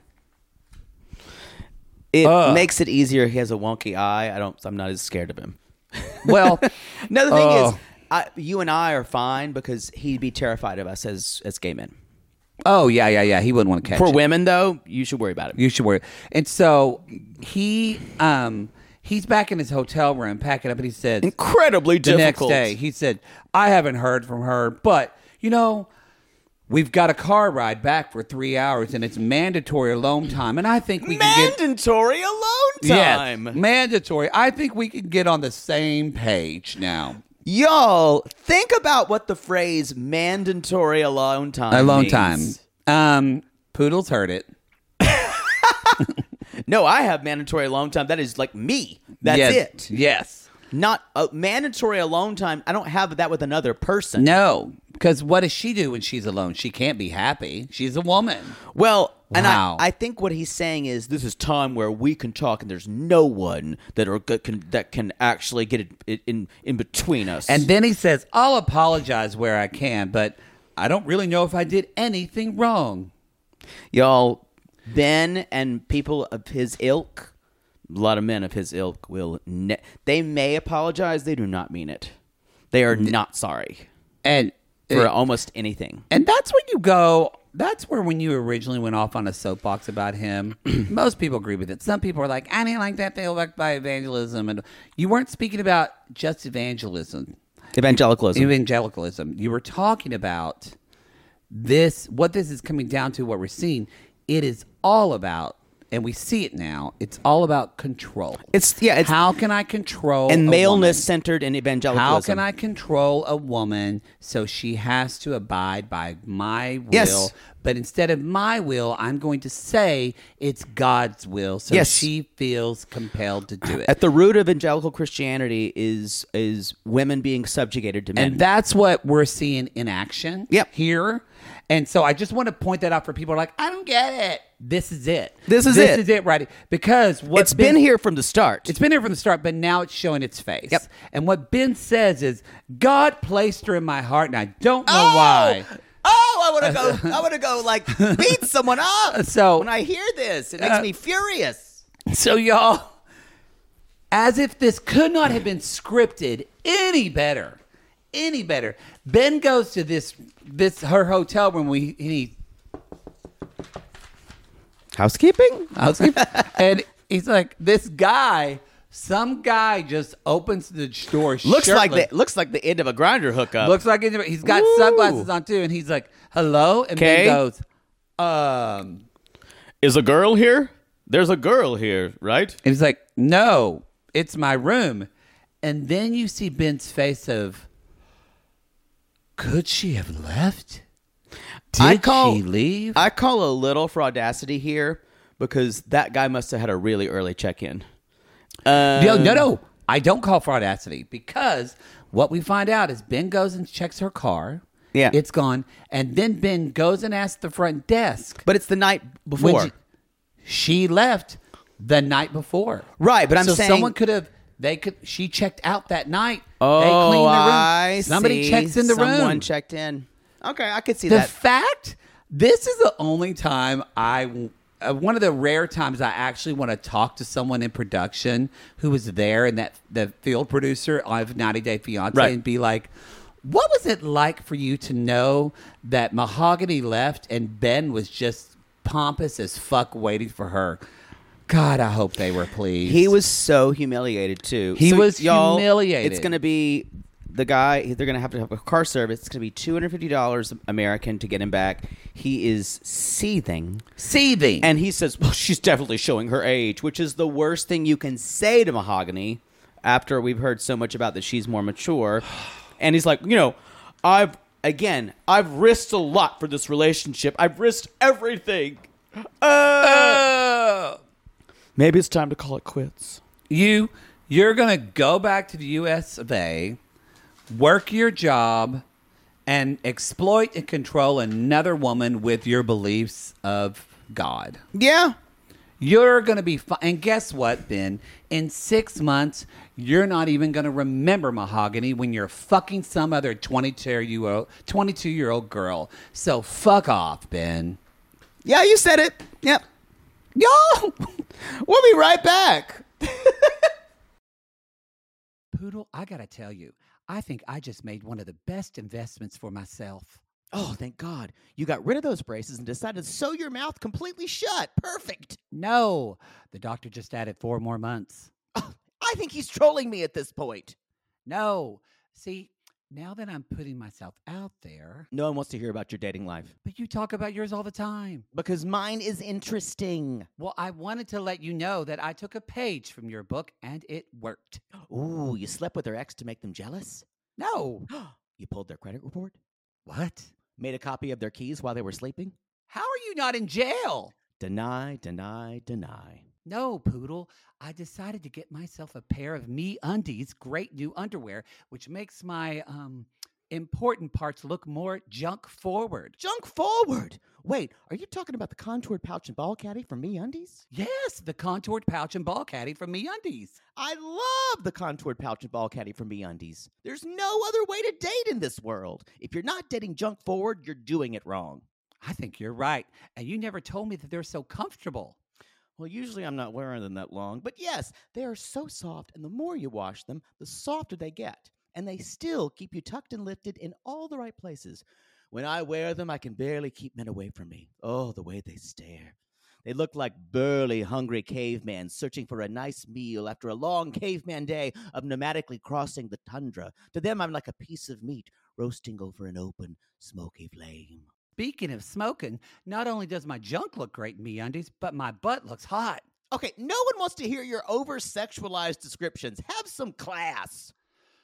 it Ugh. makes it easier. He has a wonky eye. I don't. I'm not as scared of him. Well, No, the thing Oh. is, I, you and I are fine because he'd be terrified of us as as gay men. oh yeah, yeah, yeah. He wouldn't want to catch For it. women, though, you should worry about it. You should worry. And so he um he's back in his hotel room packing up, and he said Incredibly the difficult. next day he said, "I haven't heard from her, but you know, we've got a car ride back for three hours, and it's mandatory alone time, and I think we can get Mandatory alone Yes, time. mandatory. I think we can get on the same page now. Y'all, think about what the phrase mandatory alone time Alone means. time. Um, Poodles heard it. No, I have mandatory alone time. That is like me. That's yes. it. Yes. Not uh, mandatory alone time. I don't have that with another person. No, because what does she do when she's alone? She can't be happy. She's a woman. Well, and Wow. I, I think what he's saying is this is time where we can talk, and there's no one that are that can that can actually get it, it in in between us. And then he says, "I'll apologize where I can, but I don't really know if I did anything wrong." y'all, Ben and people of his ilk, a lot of men of his ilk will. Ne- they may apologize. They do not mean it. They are not sorry And for almost anything. and that's when you go. That's where when you originally went off on a soapbox about him, most people agree with it. Some people are like, "I didn't like that. They elect by evangelism," and you weren't speaking about just evangelism. Evangelicalism. Evangelicalism. You were talking about this, what this is coming down to, what we're seeing. It is all about, and we see it now, it's all about control. It's, yeah. It's, how can I control and a maleness woman? centered in evangelicalism. How can I control a woman so she has to abide by my will? Yes. But instead of my will, I'm going to say it's God's will, so Yes. she feels compelled to do it. At the root of evangelical Christianity is is women being subjugated to men. And that's what we're seeing in action Yep. here. And so I just want to point that out for people who are like, I don't get it. This is it. This is this it. This is it, right? Because what's it's been, been here from the start. It's been here from the start, but now it's showing its face. Yep. And what Ben says is, God placed her in my heart, and I don't know oh! why. Oh, I want to go. I want to go like beat someone up. So when I hear this, it makes uh, me furious. So y'all, as if this could not have been scripted any better, any better. Ben goes to this this her hotel room. We he housekeeping, housekeeping, and he's like, this guy. Some guy just opens the door. Looks like shirtless. the looks like the end of a grinder hookup. Looks like it, he's got Ooh. sunglasses on too, and he's like, "Hello," and Okay. Ben goes, "Um." Is a girl here? There's a girl here, right? And he's like, "No, it's my room." And then you see Ben's face of, could she have left? Did I call, she leave? I call a little for audacity here because that guy must have had a really early check-in. Um, no, no, no. I don't call for audacity because what we find out is Ben goes and checks her car. Yeah. It's gone. And then Ben goes and asks the front desk. But it's the night when before. She, she left the night before. Right, but I'm so saying someone could have, they could, she checked out that night. Oh, they cleaned the room. I Somebody see. checks in the Someone room. Someone checked in. Okay, I could see the that. fact, this is the only time I, uh, one of the rare times I actually want to talk to someone in production who was there and that the field producer of ninety Day Fiancé Right. and be like, what was it like for you to know that Mahogany left and Ben was just pompous as fuck waiting for her? God, I hope they were pleased. He was so humiliated too. He So, was y'all, humiliated. It's going to be the guy. They're going to have to have a car service. It's going to be two hundred fifty dollars American to get him back. He is seething, seething, and he says, "Well, she's definitely showing her age," which is the worst thing you can say to Mahogany after we've heard so much about that she's more mature. And he's like, you know, I've again, I've risked a lot for this relationship. I've risked everything. Uh, uh, maybe it's time to call it quits. You, you're going to go back to the U S of A, work your job, and exploit and control another woman with your beliefs of God. Yeah. You're going to be fine. And guess what, Ben? In six months, you're not even going to remember Mahogany when you're fucking some other twenty-two-year-old girl. So fuck off, Ben. Yeah, you said it. Yep. Yo! We'll be right back. Poodle, I got to tell you, I think I just made one of the best investments for myself. Oh, thank God. You got rid of those braces and decided to sew your mouth completely shut. Perfect. No, the doctor just added four more months. Oh, I think he's trolling me at this point. No. See, now that I'm putting myself out there. No one wants to hear about your dating life. But you talk about yours all the time. Because mine is interesting. Well, I wanted to let you know that I took a page from your book and it worked. Ooh, you slept with their ex to make them jealous? No. You pulled their credit report? What? Made a copy of their keys while they were sleeping? How are you not in jail? Deny, deny, deny. No, Poodle. I decided to get myself a pair of Me Undies great new underwear, which makes my um important parts look more junk forward. Junk forward? Wait, are you talking about the contoured pouch and ball caddy from Me Undies? Yes, the contoured pouch and ball caddy from Me Undies. I love the contoured pouch and ball caddy from Me Undies. There's no other way to date in this world. If you're not dating junk forward, you're doing it wrong. I think you're right. And you never told me that they're so comfortable. Well, usually I'm not wearing them that long, but yes, they are so soft, and the more you wash them, the softer they get. And they still keep you tucked and lifted in all the right places. When I wear them, I can barely keep men away from me. Oh, the way they stare. They look like burly, hungry cavemen searching for a nice meal after a long caveman day of nomadically crossing the tundra. To them, I'm like a piece of meat roasting over an open, smoky flame. Speaking of smoking, not only does my junk look great in MeUndies, but my butt looks hot. Okay, no one wants to hear your over-sexualized descriptions. Have some class.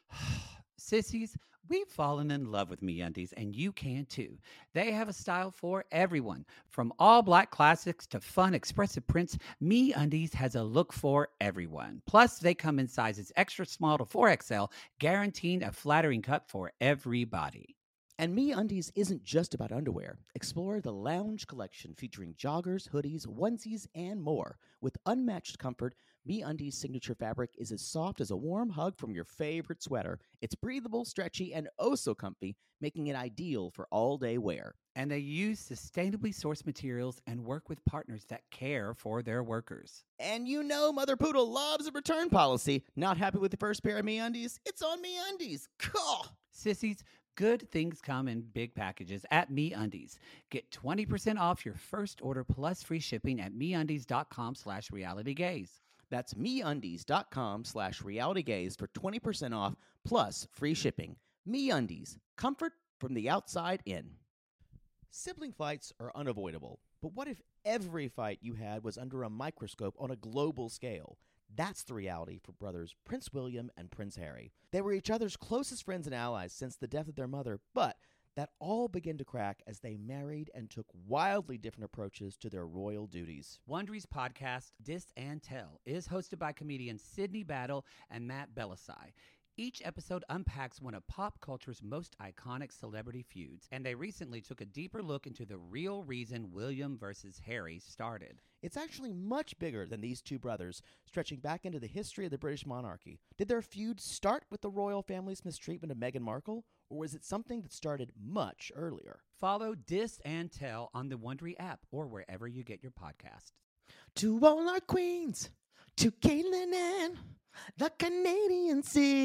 Sissies, we've fallen in love with MeUndies, and you can too. They have a style for everyone. From all black classics to fun, expressive prints, MeUndies has a look for everyone. Plus, they come in sizes extra small to four X L, guaranteeing a flattering cut for everybody. And MeUndies isn't just about underwear. Explore the Lounge collection featuring joggers, hoodies, onesies, and more. With unmatched comfort, MeUndies' signature fabric is as soft as a warm hug from your favorite sweater. It's breathable, stretchy, and oh so comfy, making it ideal for all-day wear. And they use sustainably sourced materials and work with partners that care for their workers. And you know Mother Poodle loves a return policy. Not happy with the first pair of MeUndies? It's on MeUndies. Cool. Sissies, good things come in big packages at MeUndies. Get twenty percent off your first order plus free shipping at MeUndies.com slash realitygaze. That's MeUndies.com slash realitygaze for twenty percent off plus free shipping. MeUndies, comfort from the outside in. Sibling fights are unavoidable, but what if every fight you had was under a microscope on a global scale? That's the reality for brothers Prince William and Prince Harry. They were each other's closest friends and allies since the death of their mother, but that all began to crack as they married and took wildly different approaches to their royal duties. Wondery's podcast, Dis and Tell, is hosted by comedians Sydney Battle and Matt Belisai. Each episode unpacks one of pop culture's most iconic celebrity feuds, and they recently took a deeper look into the real reason William versus Harry started. It's actually much bigger than these two brothers, stretching back into the history of the British monarchy. Did their feud start with the royal family's mistreatment of Meghan Markle, or was it something that started much earlier? Follow Dis and Tell on the Wondery app or wherever you get your podcast. To all our queens, to Caitlin and the Canadian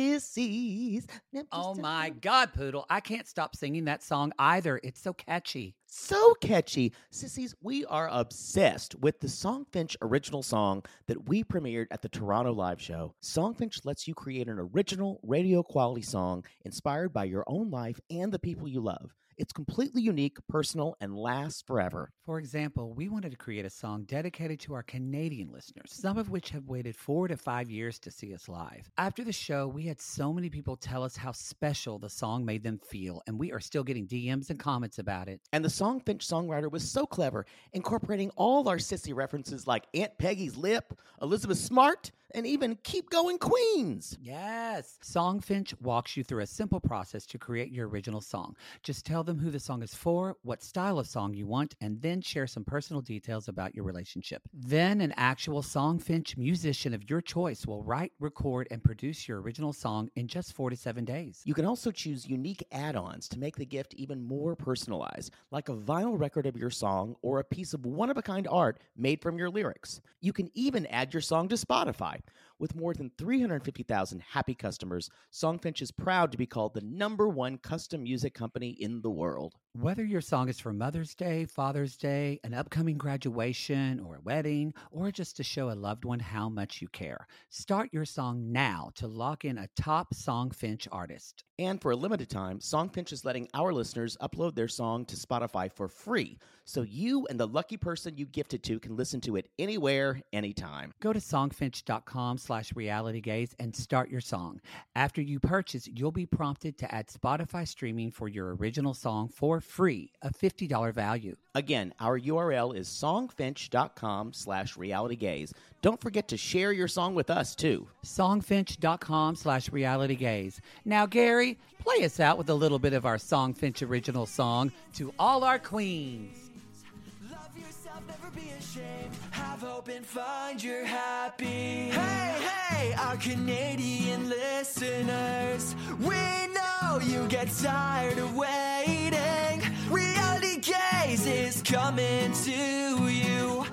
sissies. Oh my God, Poodle. I can't stop singing that song either. It's so catchy. So catchy. Sissies, we are obsessed with the Songfinch original song that we premiered at the Toronto Live Show. Songfinch lets you create an original radio quality song inspired by your own life and the people you love. It's completely unique, personal, and lasts forever. For example, we wanted to create a song dedicated to our Canadian listeners, some of which have waited four to five years to see us live. After the show, we had so many people tell us how special the song made them feel, and we are still getting D Ms and comments about it. And the Songfinch songwriter was so clever, incorporating all our sissy references like Aunt Peggy's Lip, Elizabeth Smart, and even Keep Going Queens. Yes. Songfinch walks you through a simple process to create your original song. Just tell them who the song is for, what style of song you want, and then share some personal details about your relationship. Then an actual Songfinch musician of your choice will write, record, and produce your original song in just four to seven days. You can also choose unique add-ons to make the gift even more personalized, like a vinyl record of your song or a piece of one-of-a-kind art made from your lyrics. You can even add your song to Spotify. With more than three hundred fifty thousand happy customers, Songfinch is proud to be called the number one custom music company in the world. Whether your song is for Mother's Day, Father's Day, an upcoming graduation, or a wedding, or just to show a loved one how much you care, start your song now to lock in a top Songfinch artist. And for a limited time, Songfinch is letting our listeners upload their song to Spotify for free, so you and the lucky person you gift it to can listen to it anywhere, anytime. Go to songfinch.com slash realitygaze and start your song. After you purchase, you'll be prompted to add Spotify streaming for your original song for free, a fifty dollars value. Again, our U R L is songfinch.com slash realitygaze. Don't forget to share your song with us, too. Songfinch.com slash realitygaze. Now, Gary, play us out with a little bit of our Songfinch original song, To All Our Queens. Love yourself, never be ashamed. Have hope and find your happy. Hey, hey, our Canadian listeners. We know you get tired of waiting. Reality Gaze is coming to you.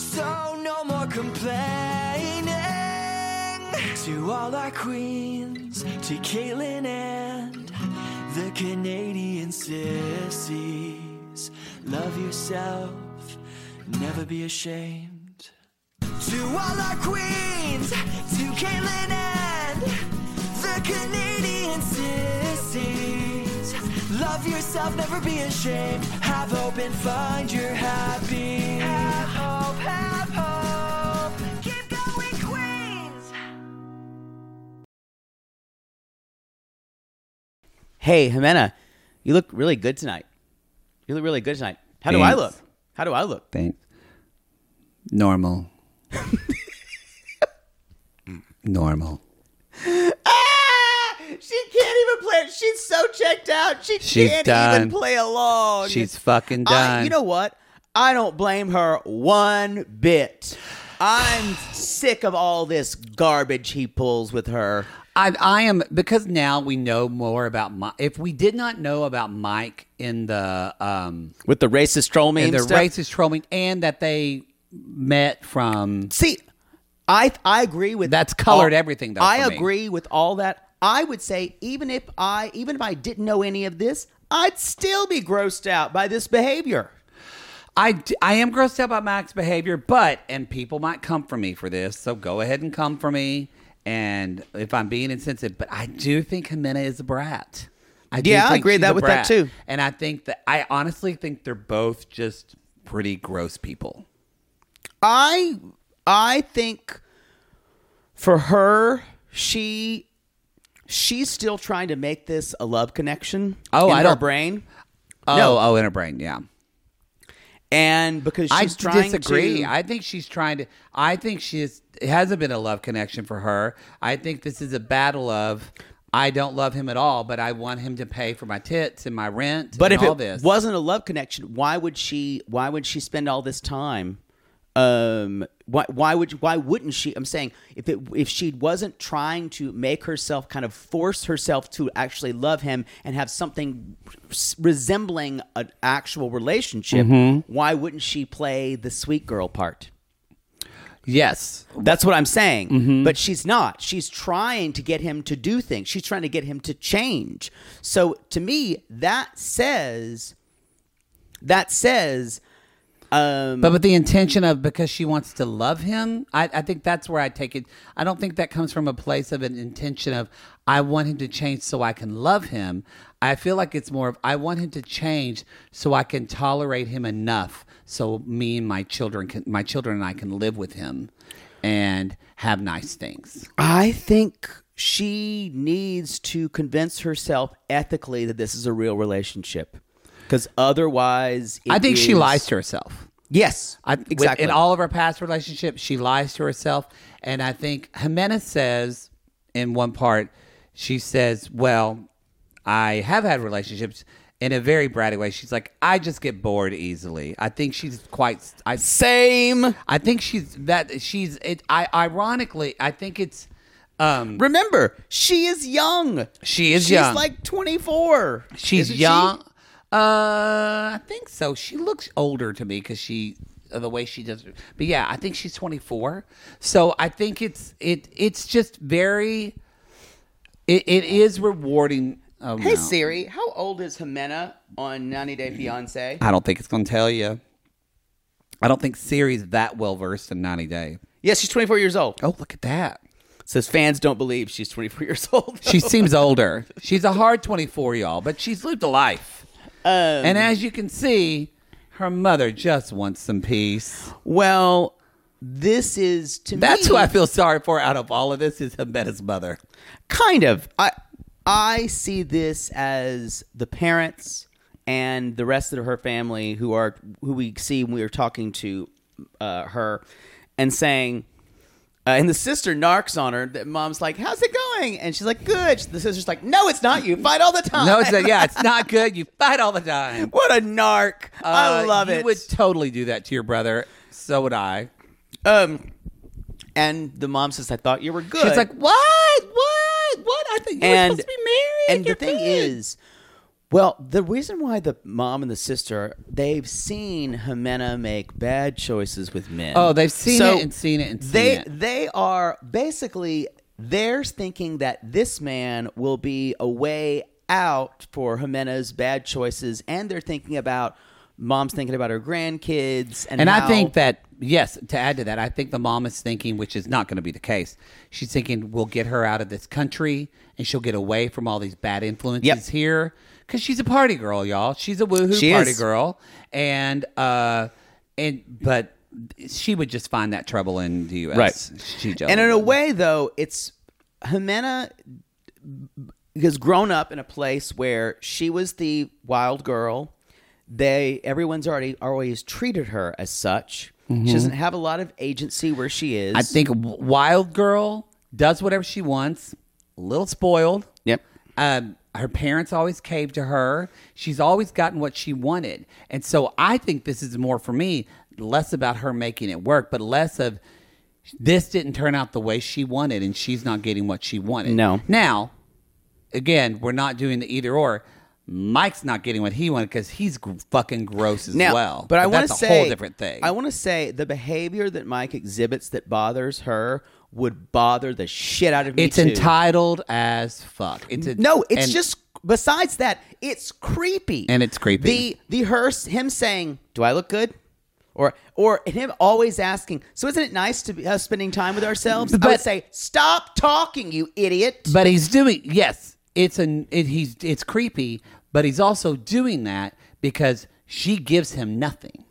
So no more complaining. To all our queens, to Caitlin and the Canadian sissies. Love yourself, never be ashamed. To all our queens, to Caitlin and the Canadian sissies. Love yourself, never be ashamed. Have hope and find your happy. Have hope, have hope. Keep going, Queens. Hey, Jimena, you look really good tonight. You look really good tonight. How do I Thanks. look? How do I look? Thanks. Normal. Normal. Ah! She can't even play it. She's so checked out. She She's can't done. even play along. She's fucking I- done. you know what? I don't blame her one bit. I'm sick of all this garbage he pulls with her. I, I am, because now we know more about Mike. If we did not know about Mike in the um With the racist troll meme in the stuff. racist trolling, and that they met from, See, I I agree with That's colored all- everything, though, I for me. agree with all that. I would say even if I even if I didn't know any of this, I'd still be grossed out by this behavior. I, d- I am grossed out by Mike's behavior, but, and people might come for me for this, so go ahead and come for me. And if I'm being insensitive, but I do think Jimena is a brat. I do Yeah, I think agree she's that a with that brat. too. And I think that I honestly think they're both just pretty gross people. I I think for her, she she's still trying to make this a love connection. Oh, in I her don't- brain. Oh, No. oh, in her brain, yeah. And because she's I trying disagree. to, I think she's trying to. I think she's. It hasn't been a love connection for her. I think this is a battle of. I don't love him at all, but I want him to pay for my tits and my rent. but and if all it this wasn't a love connection, why would she? Why would she spend all this time? Um, why? Why would? Why wouldn't she? I'm saying if it if she wasn't trying to make herself kind of force herself to actually love him and have something s- resembling an actual relationship, Mm-hmm. why wouldn't she play the sweet girl part? yes, That's what I'm saying. Mm-hmm. But she's not. She's trying to get him to do things. She's trying to get him to change. So to me, that says that says um but with the intention of because she wants to love him, I, I think that's where I take it. I don't think that comes from a place of an intention of I want him to change so I can love him. I feel like it's more of I want him to change so I can tolerate him enough so me and my children can my children and I can live with him and have nice things. I think she needs to convince herself ethically that this is a real relationship. Because otherwise it I think she is- lies to herself. Yes. I, with- exactly. in all of her past relationships, she lies to herself. And I think Jimena says in one part, she says, well, I have had relationships in a very bratty way. She's like, I just get bored easily. I think she's quite, I, Same. I think she's that she's, it, I, ironically, I think it's, um, Remember, she is young. She is She's young. like twenty-four. she's Isn't she? young. Uh, I think so. She looks older to me because she, uh, the way she does. But yeah, I think she's twenty-four. So I think it's it it's just very. It, it is rewarding. Oh, Hey no. Siri, how old is Jimena on ninety Day Fiance? I don't think it's going to tell you. I don't think Siri's that well versed in ninety Day. Yes, she's twenty-four years old. Oh, look at that. Says fans don't believe she's twenty-four years old. She seems older. She's a hard twenty-four, y'all, but she's lived a life. Um, And as you can see, her mother just wants some peace. well, this is to That's me. who I feel sorry for out of all of this is Jimena's mother. Kind of. I I see this as the parents and the rest of her family who are who we see when we are talking to uh, her and saying, uh, and the sister narks on her. That mom's like, "How's it going?" And she's like, "Good." The sister's like, "No, it's not. You fight all the time." No, it's a, yeah, it's not good. You fight all the time. What a narc! I Uh, love you it. You would totally do that to your brother. So would I. Um, and the mom says, "I thought you were good." She's like, what? What? What? I think you were and supposed to be married. and You're the thing good. is, well, the reason why the mom and the sister they've seen Jimena make bad choices with men. Oh, they've seen So it and seen it and seen they it. they are basically they're thinking that this man will be a way out for Jimena's bad choices, and they're thinking about mom's thinking about her grandkids. And, And how, I think that, yes, to add to that, I think the mom is thinking, which is not going to be the case. She's thinking we'll get her out of this country and she'll get away from all these bad influences Yep. here. Because she's a party girl, y'all. She's a woohoo She party is. girl. And, uh, and, but she would just find that trouble in the U S. Right. She And in a way, though, it's Jimena has grown up in a place where she was the wild girl. They everyone's already always treated her as such. She doesn't have a lot of agency where she is. I think a wild girl does whatever she wants, a little spoiled. Yep. Um, her parents always caved to her. She's always gotten what she wanted. And so I think this is more for me, less about her making it work, but less of this didn't turn out the way she wanted and she's not getting what she wanted. No. Now, again, we're not doing the either or. Mike's not getting what he wanted because he's g- fucking gross as Now, well. but I want to that's say a whole different thing. I want to say the behavior that Mike exhibits that bothers her would bother the shit out of me it's too. entitled as fuck. It's a, No, it's and- just besides that, it's creepy. And it's creepy. The the her him saying, "Do I look good?" Or or him always asking, "So isn't it nice to be uh, spending time with ourselves?" I But- would say, "Stop talking, you idiot." But he's doing yes. It's an it, he's it's creepy, but he's also doing that because she gives him nothing.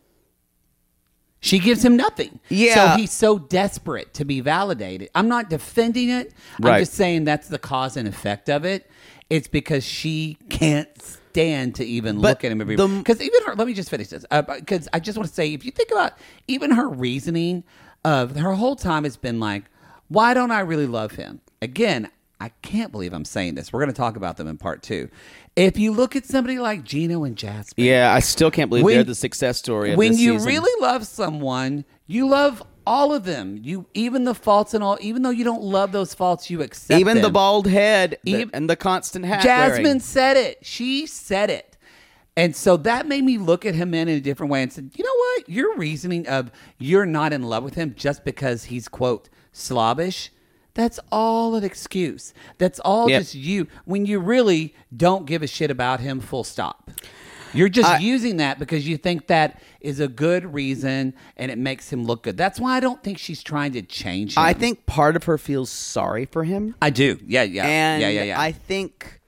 She gives him nothing. Yeah. So he's so desperate to be validated. I'm not defending it. Right. I'm just saying that's the cause and effect of it. It's because she can't stand to even But look at him every the- because even her, let me just finish this because I just want to say if you think about even her reasoning of her whole time has been like, why don't I really love him? Again, I can't believe I'm saying this. We're going to talk about them in part two. If you look at somebody like Gino and Jasmine, yeah, I still can't believe When- they're the success story of when this you season. really love someone, you love all of them. You even the faults and all. Even though you don't love those faults, you accept even the them. bald head the- Even- and the constant hat Jasmine wearing. said it. She said it. And so that made me look at him in a different way and said, you know what? Your reasoning of you're not in love with him just because he's, quote, slobbish, that's all an excuse. That's all Yep. just you when you really don't give a shit about him, full stop. You're just I- using that because you think that is a good reason and it makes him look good. That's why I don't think she's trying to change him. I think part of her feels sorry for him. I do. Yeah, yeah. And yeah, yeah, yeah. I think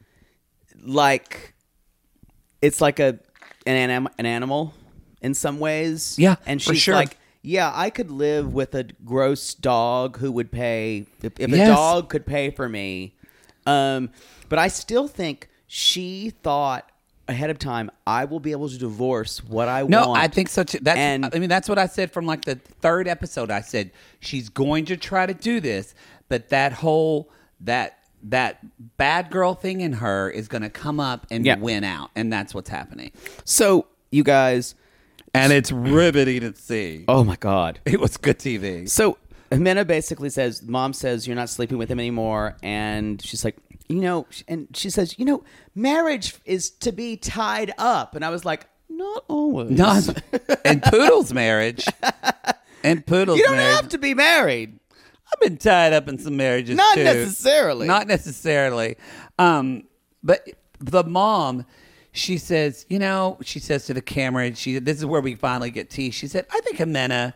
like it's like a an anim- an animal in some ways. Yeah, and for she's sure. like, yeah, I could live with a gross dog who would pay if, if Yes. a dog could pay for me. Um, but I still think she thought ahead of time, I will be able to divorce what I No, want. I think so too. That's, And- I mean, that's what I said from like the third episode. I said she's going to try to do this, but that whole that that bad girl thing in her is going to come up and Yeah. win out, and that's what's happening. So you guys, And it's riveting to see. oh my god. It was good T V. So Jimena basically says, Mom says you're not sleeping with him anymore, and she's like, you know, and she says, you know, marriage is to be tied up, and I was like, not always. Not and Poodle's marriage. And Poodle's You don't marriage. have to be married. I've been tied up in some marriages Not too. necessarily. Not necessarily. Um, but the mom, she says, you know, she says to the camera, she this is where we finally get tea. She said, I think Jimena,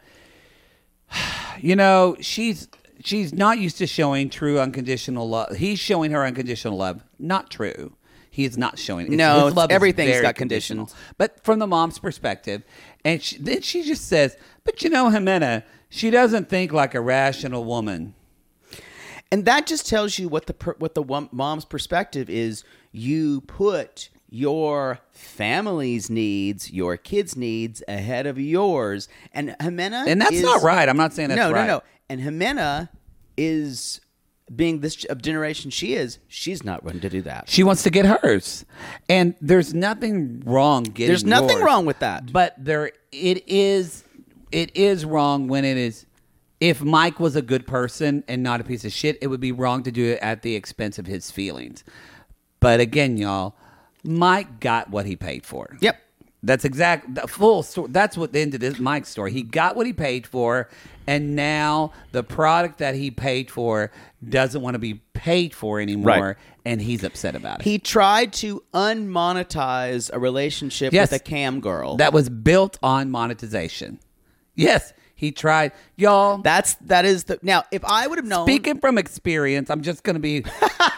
you know, she's she's not used to showing true unconditional love. He's showing her unconditional love. Not true. He is not showing. It's, No, his love is everything's very got conditional. conditions. But from the mom's perspective, and she, then she just says, but you know, Jimena, she doesn't think like a rational woman. And that just tells you what the per, what the wom- mom's perspective is. You put your family's needs, your kids' needs ahead of yours, and Jimena, And that's is- not right. I'm not saying that's no, right. no, no. And Jimena is being this of generation she is. She's not going to do that. She wants to get hers, and there's nothing wrong getting. There's nothing yours. wrong with that. But there, it is, it is wrong when it is. If Mike was a good person and not a piece of shit, it would be wrong to do it at the expense of his feelings. But again, y'all, Mike got what he paid for. Yep. That's exact the full story. That's what the end of this Mike's story. He got what he paid for, and now the product that he paid for doesn't want to be paid for anymore, Right. and he's upset about it. He tried to unmonetize a relationship Yes. with a cam girl. That was built on monetization. Yes, he tried. Y'all, That's that is the now. If I would have known, speaking from experience, I'm just going to be.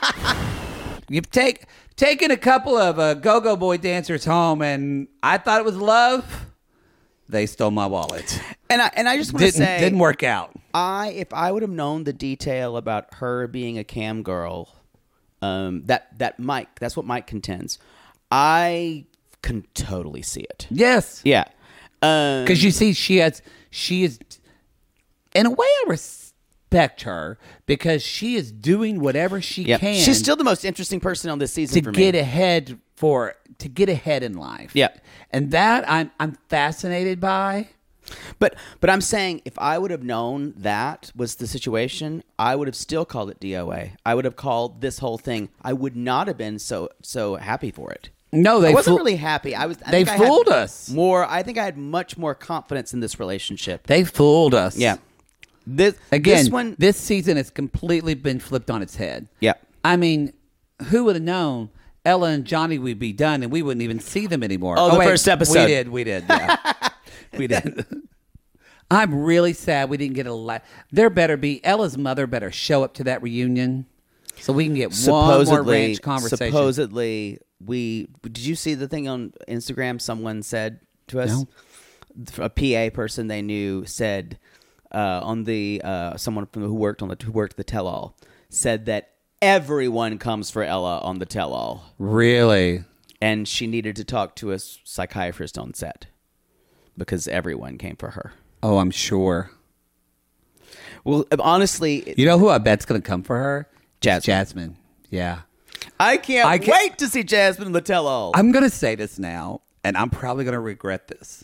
You've take, taken a couple of uh, go-go boy dancers home, and I thought it was love. They stole my wallet. and I and I just want to Didn't, say, didn't work out. I if I would have known the detail about her being a cam girl, um, that that Mike, that's what Mike contends. I can totally see it. Yes. Yeah, um, Because you see, she has, she is, in a way, I respect her because she is doing whatever she yeah. can. She's still the most interesting person on this season to for get me. ahead for to get ahead in life. Yeah. and that I'm I'm fascinated by. But but I'm saying if I would have known that was the situation, I would have still called it D O A. I would have called this whole thing. I would not have been so so happy for it. No, they I wasn't fool- really happy. I was. I They think I had fooled us. More. I think I had much more confidence in this relationship. They fooled us. Yeah. This Again, This one. this season has completely been flipped on its head. Yeah. I mean, who would have known Ella and Johnny would be done and we wouldn't even see them anymore? Oh, the wait, first episode. We did. We did. Yeah. we did. I'm really sad we didn't get a lot. There better be, Ella's mother better show up to that reunion so we can get one more ranch conversation. Supposedly, we did you see the thing on Instagram? Someone said to us, No. a P A person they knew said uh, on the uh, someone from who worked on the who worked the tell-all said that everyone comes for Ella on the tell-all, Really? and she needed to talk to a psychiatrist on set because everyone came for her. Oh, I'm sure. Well, honestly, You know who I bet's going to come for her? Jasmine. Jasmine. Yeah. I can't I can't- wait to see Jasmine on the tell-all. I'm going to say this now, and I'm probably going to regret this.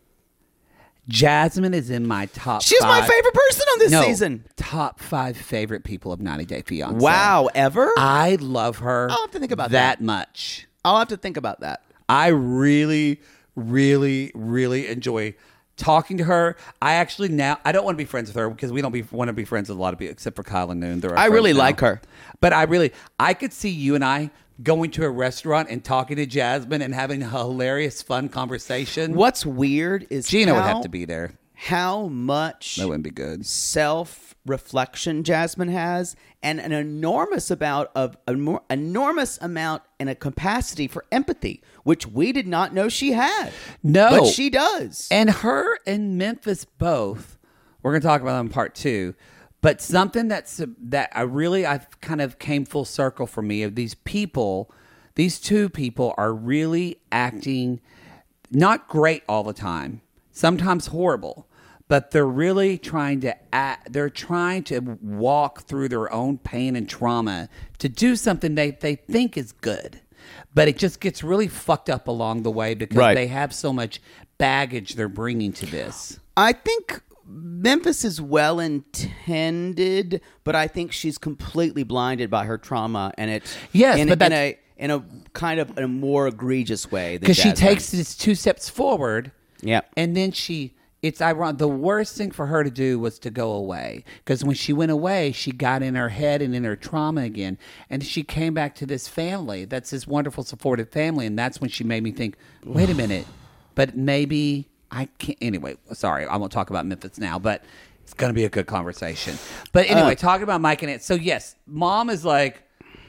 Jasmine is in my top She's five. my favorite person on this no, season. Top five favorite people of ninety Day Fiancé. Wow, ever? I love her I'll have to think about that that. much. I'll have to think about that. I really, really, really enjoy talking to her. I actually now, I don't want to be friends with her because we don't be, want to be friends with a lot of people except for Kyle and Noon. They're our I friends really now. like her. But I really, I could see you and I going to a restaurant and talking to Jasmine and having a hilarious, fun conversation. What's weird is Gina would how- have to be there. How much That wouldn't be good. self-reflection Jasmine has, and an enormous amount of a more enormous amount and a capacity for empathy, which we did not know she had. No. but she does. And her and Memphis both, we're going to talk about them in part two, but something that's that I really, I've kind of came full circle for me of these people, these two people are really acting not great all the time, sometimes horrible, but they're really trying to act, they're trying to walk through their own pain and trauma to do something they, they think is good. But it just gets really fucked up along the way because Right. they have so much baggage they're bringing to this. I think Memphis is well intended, but I think she's completely blinded by her trauma, and it's Yes, in, but in that's- a in a kind of a more egregious way. than Because she Jasmine. takes this two steps forward. Yeah. And then she, it's ironic. The worst thing for her to do was to go away. Because when she went away, she got in her head and in her trauma again. And she came back to this family. That's this wonderful, supportive family. And that's when she made me think, wait a minute. But maybe I can't. Anyway, sorry. I won't talk about Memphis now. But it's going to be a good conversation. But anyway, Uh, talking about Mike and Aunt. So, yes, mom is like,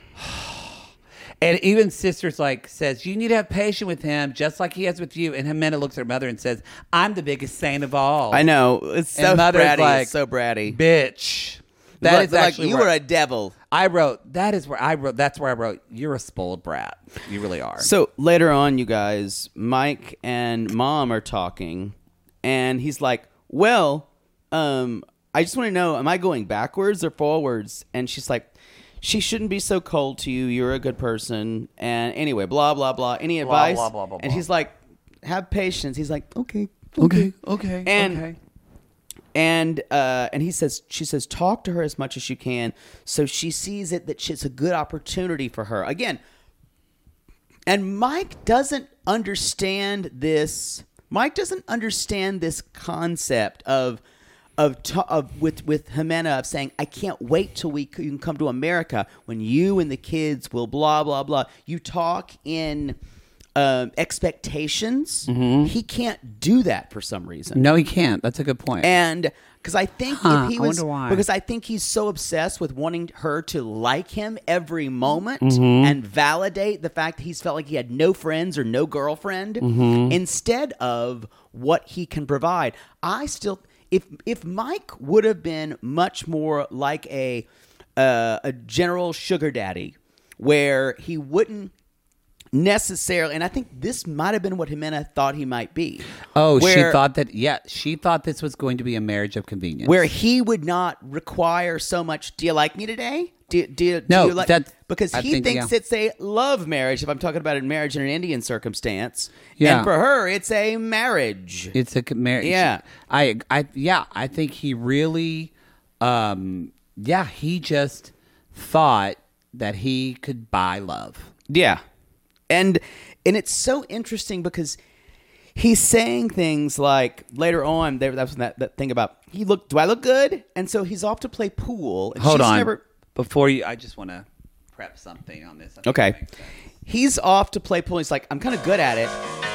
and even sister's like says, you need to have patience with him, just like he has with you. And Jimena looks at her mother and says, I'm the biggest saint of all. I know, it's so And mother's bratty. like, it's so bratty. Bitch. That Like- is like actually you where were a devil. I wrote. That is where I wrote. That's where I wrote. You're a spoiled brat. You really are. So later on, you guys, Mike and Mom are talking, and he's like, "Well, um, I just want to know, am I going backwards or forwards?" And she's like, "She shouldn't be so cold to you. You're a good person." And anyway, blah blah blah. Any advice? blah, blah, blah, and blah. he's like, "Have patience." He's like, "Okay, okay. Okay. And- okay. And uh, and he says, she says, talk to her as much as you can, so she sees it that it's a good opportunity for her again. And Mike doesn't understand this. Mike doesn't understand this concept of of ta- of with with Jimena of saying, I can't wait till we c- you can come to America when you and the kids will blah blah blah. You talk in um, expectations. Mm-hmm. He can't do that for some reason. No, he can't. That's a good point. And because I think Huh, if he I was, wonder why. because I think he's so obsessed with wanting her to like him every moment Mm-hmm. and validate the fact that he's felt like he had no friends or no girlfriend Mm-hmm. instead of what he can provide. I still, if if Mike would have been much more like a uh, a general sugar daddy, where he wouldn't necessarily, and I think this might have been what Jimena thought he might be. oh, where- she thought that, yeah, she thought this was going to be a marriage of convenience. where he would not require so much. Do you like me today? Do, do, do No, you like that- because I he think, thinks yeah. it's a love marriage. If I'm talking about a marriage in an Indian circumstance, Yeah. and for her, it's a marriage. It's a co- marriage. Yeah. I, I, yeah, I think he really, um, yeah, he just thought that he could buy love. Yeah, and and it's so interesting because he's saying things like later on. There, that's that, that thing about he look. Do I look good? And so he's off to play pool. And Hold she's on. Never, Before you, I just want to prep something on this. I think okay. it makes sense. He's off to play pool. He's like, I'm kind of good at it.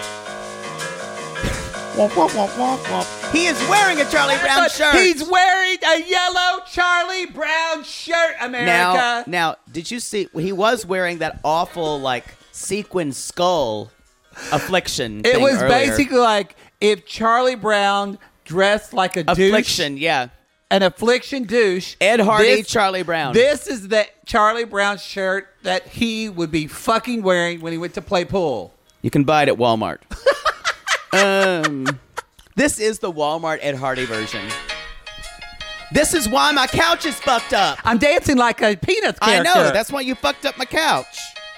Womp, womp, womp, womp, womp. He is wearing a Charlie Brown shirt. He's wearing a yellow Charlie Brown shirt, America. now, now, did you see? He was wearing that awful like sequin skull affliction. it thing was earlier. basically like if Charlie Brown dressed like a affliction. douche, Yeah, an affliction douche. Ed Hardy, this- Charlie Brown. This is the Charlie Brown shirt that he would be fucking wearing when he went to play pool. You can buy it at Walmart. um, this is the Walmart Ed Hardy version. This is why my couch is fucked up. I'm dancing like a Peanuts I character. know. That's why you fucked up my couch.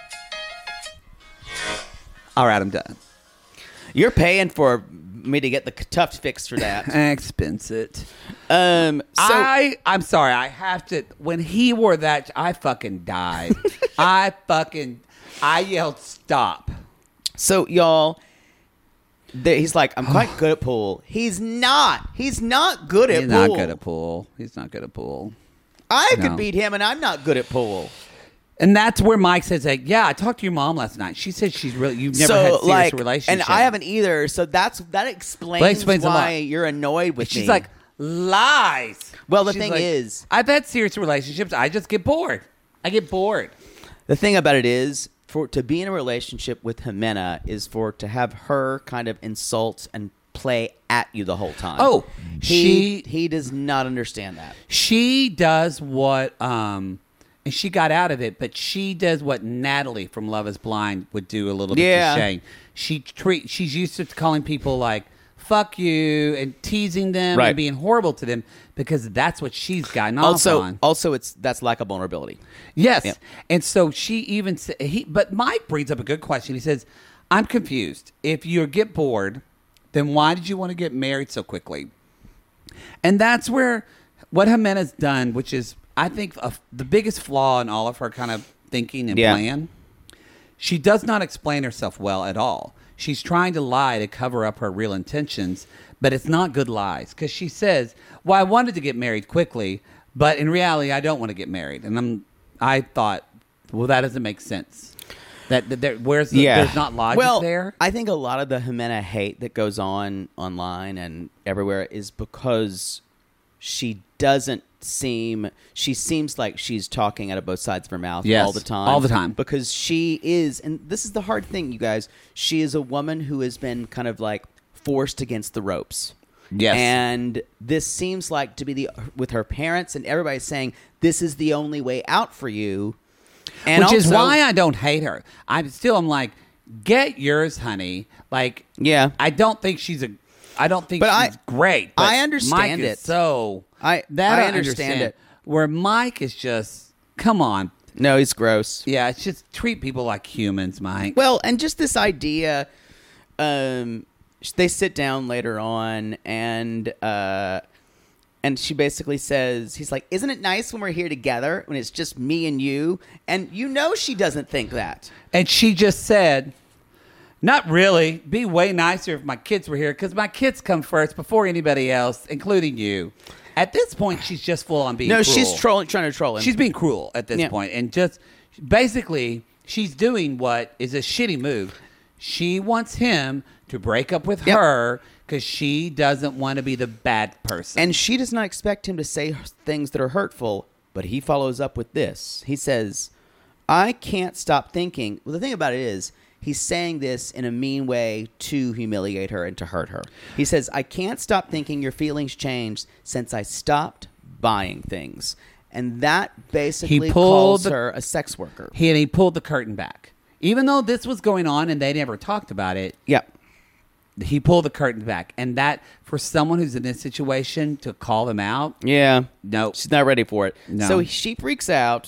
all right. I'm done. You're paying for me to get the tuft fixed for that. Expensive. um, so I I'm sorry. I have to. When he wore that, I fucking died. I fucking. I yelled stop. so y'all. There, he's like, I'm quite good at pool. He's not. He's not good at He's pool. not good at pool. He's not good at pool. I No. could beat him, and I'm not good at pool. And that's where Mike says, like, yeah, I talked to your mom last night. She said she's really, you've never so, had a serious like, relationship. and I haven't either. So that's that explains, That explains a why lot. you're annoyed with She's me. like, lies. Well, the She's thing like, is- I've had serious relationships. I just get bored. I get bored. the thing about it is, for to be in a relationship with Jimena is for to have her kind of insult and play at you the whole time. Oh, he she- he does not understand that. She does what, um, and she got out of it, but she does what Natalie from Love is Blind would do a little bit Yeah. to Shane. She treat, she's used to calling people like, fuck you, and teasing them Right. and being horrible to them because that's what she's gotten off Also, on. also, it's that's lack of vulnerability. Yes. Yep. And so she even said, he, but Mike brings up a good question. He says, I'm confused. If you get bored, then why did you want to get married so quickly? And that's where what Jimena's done, which is, I think, a, the biggest flaw in all of her kind of thinking and Yeah. plan. She does not explain herself well at all. She's trying to lie to cover up her real intentions, but it's not good lies because she says, well, I wanted to get married quickly, but in reality, I don't want to get married. And I'm, I thought, well, that doesn't make sense. That, that there, where's the, there's not logic well, there. I think a lot of the Jimena hate that goes on online and everywhere is because she doesn't seem she seems like she's talking out of both sides of her mouth Yes, all the time. all the time. Because she is, and this is the hard thing, you guys, she is a woman who has been kind of like forced against the ropes. Yes. And this seems like to be the with her parents and everybody saying this is the only way out for you. And Which is also- why I don't hate her. I'm still, I'm like, get yours, honey. Like, Yeah. I don't think she's a, I don't think But I- she's great. But I understand Mike it. Is so I- that I I, understand it. Where Mike is just, come on, No, he's gross. yeah, it's just treat people like humans, Mike. Well, and just this idea, um, they sit down later on, and uh, and she basically says, he's like, "Isn't it nice when we're here together when it's just me and you?" And you know she doesn't think that. And she just said, Not really. Be way nicer if my kids were here, because my kids come first before anybody else, including you. At this point, she's just full on being No, cruel. she's trolling, trying to troll him. She's being cruel at this Yeah. point, and just basically, she's doing what is a shitty move. She wants him to break up with Yep. her because she doesn't want to be the bad person. And she does not expect him to say things that are hurtful, but he follows up with this. He says, I can't stop thinking. Well, the thing about it is, he's saying this in a mean way to humiliate her and to hurt her. He says, I can't stop thinking your feelings changed since I stopped buying things. And that basically pulled calls the- her a sex worker. he and he pulled the curtain back. Even though this was going on and they never talked about it, Yep. he pulled the curtain back. And that, for someone who's in this situation, to call them out, Yeah. no. She's not ready for it. No. So she freaks out.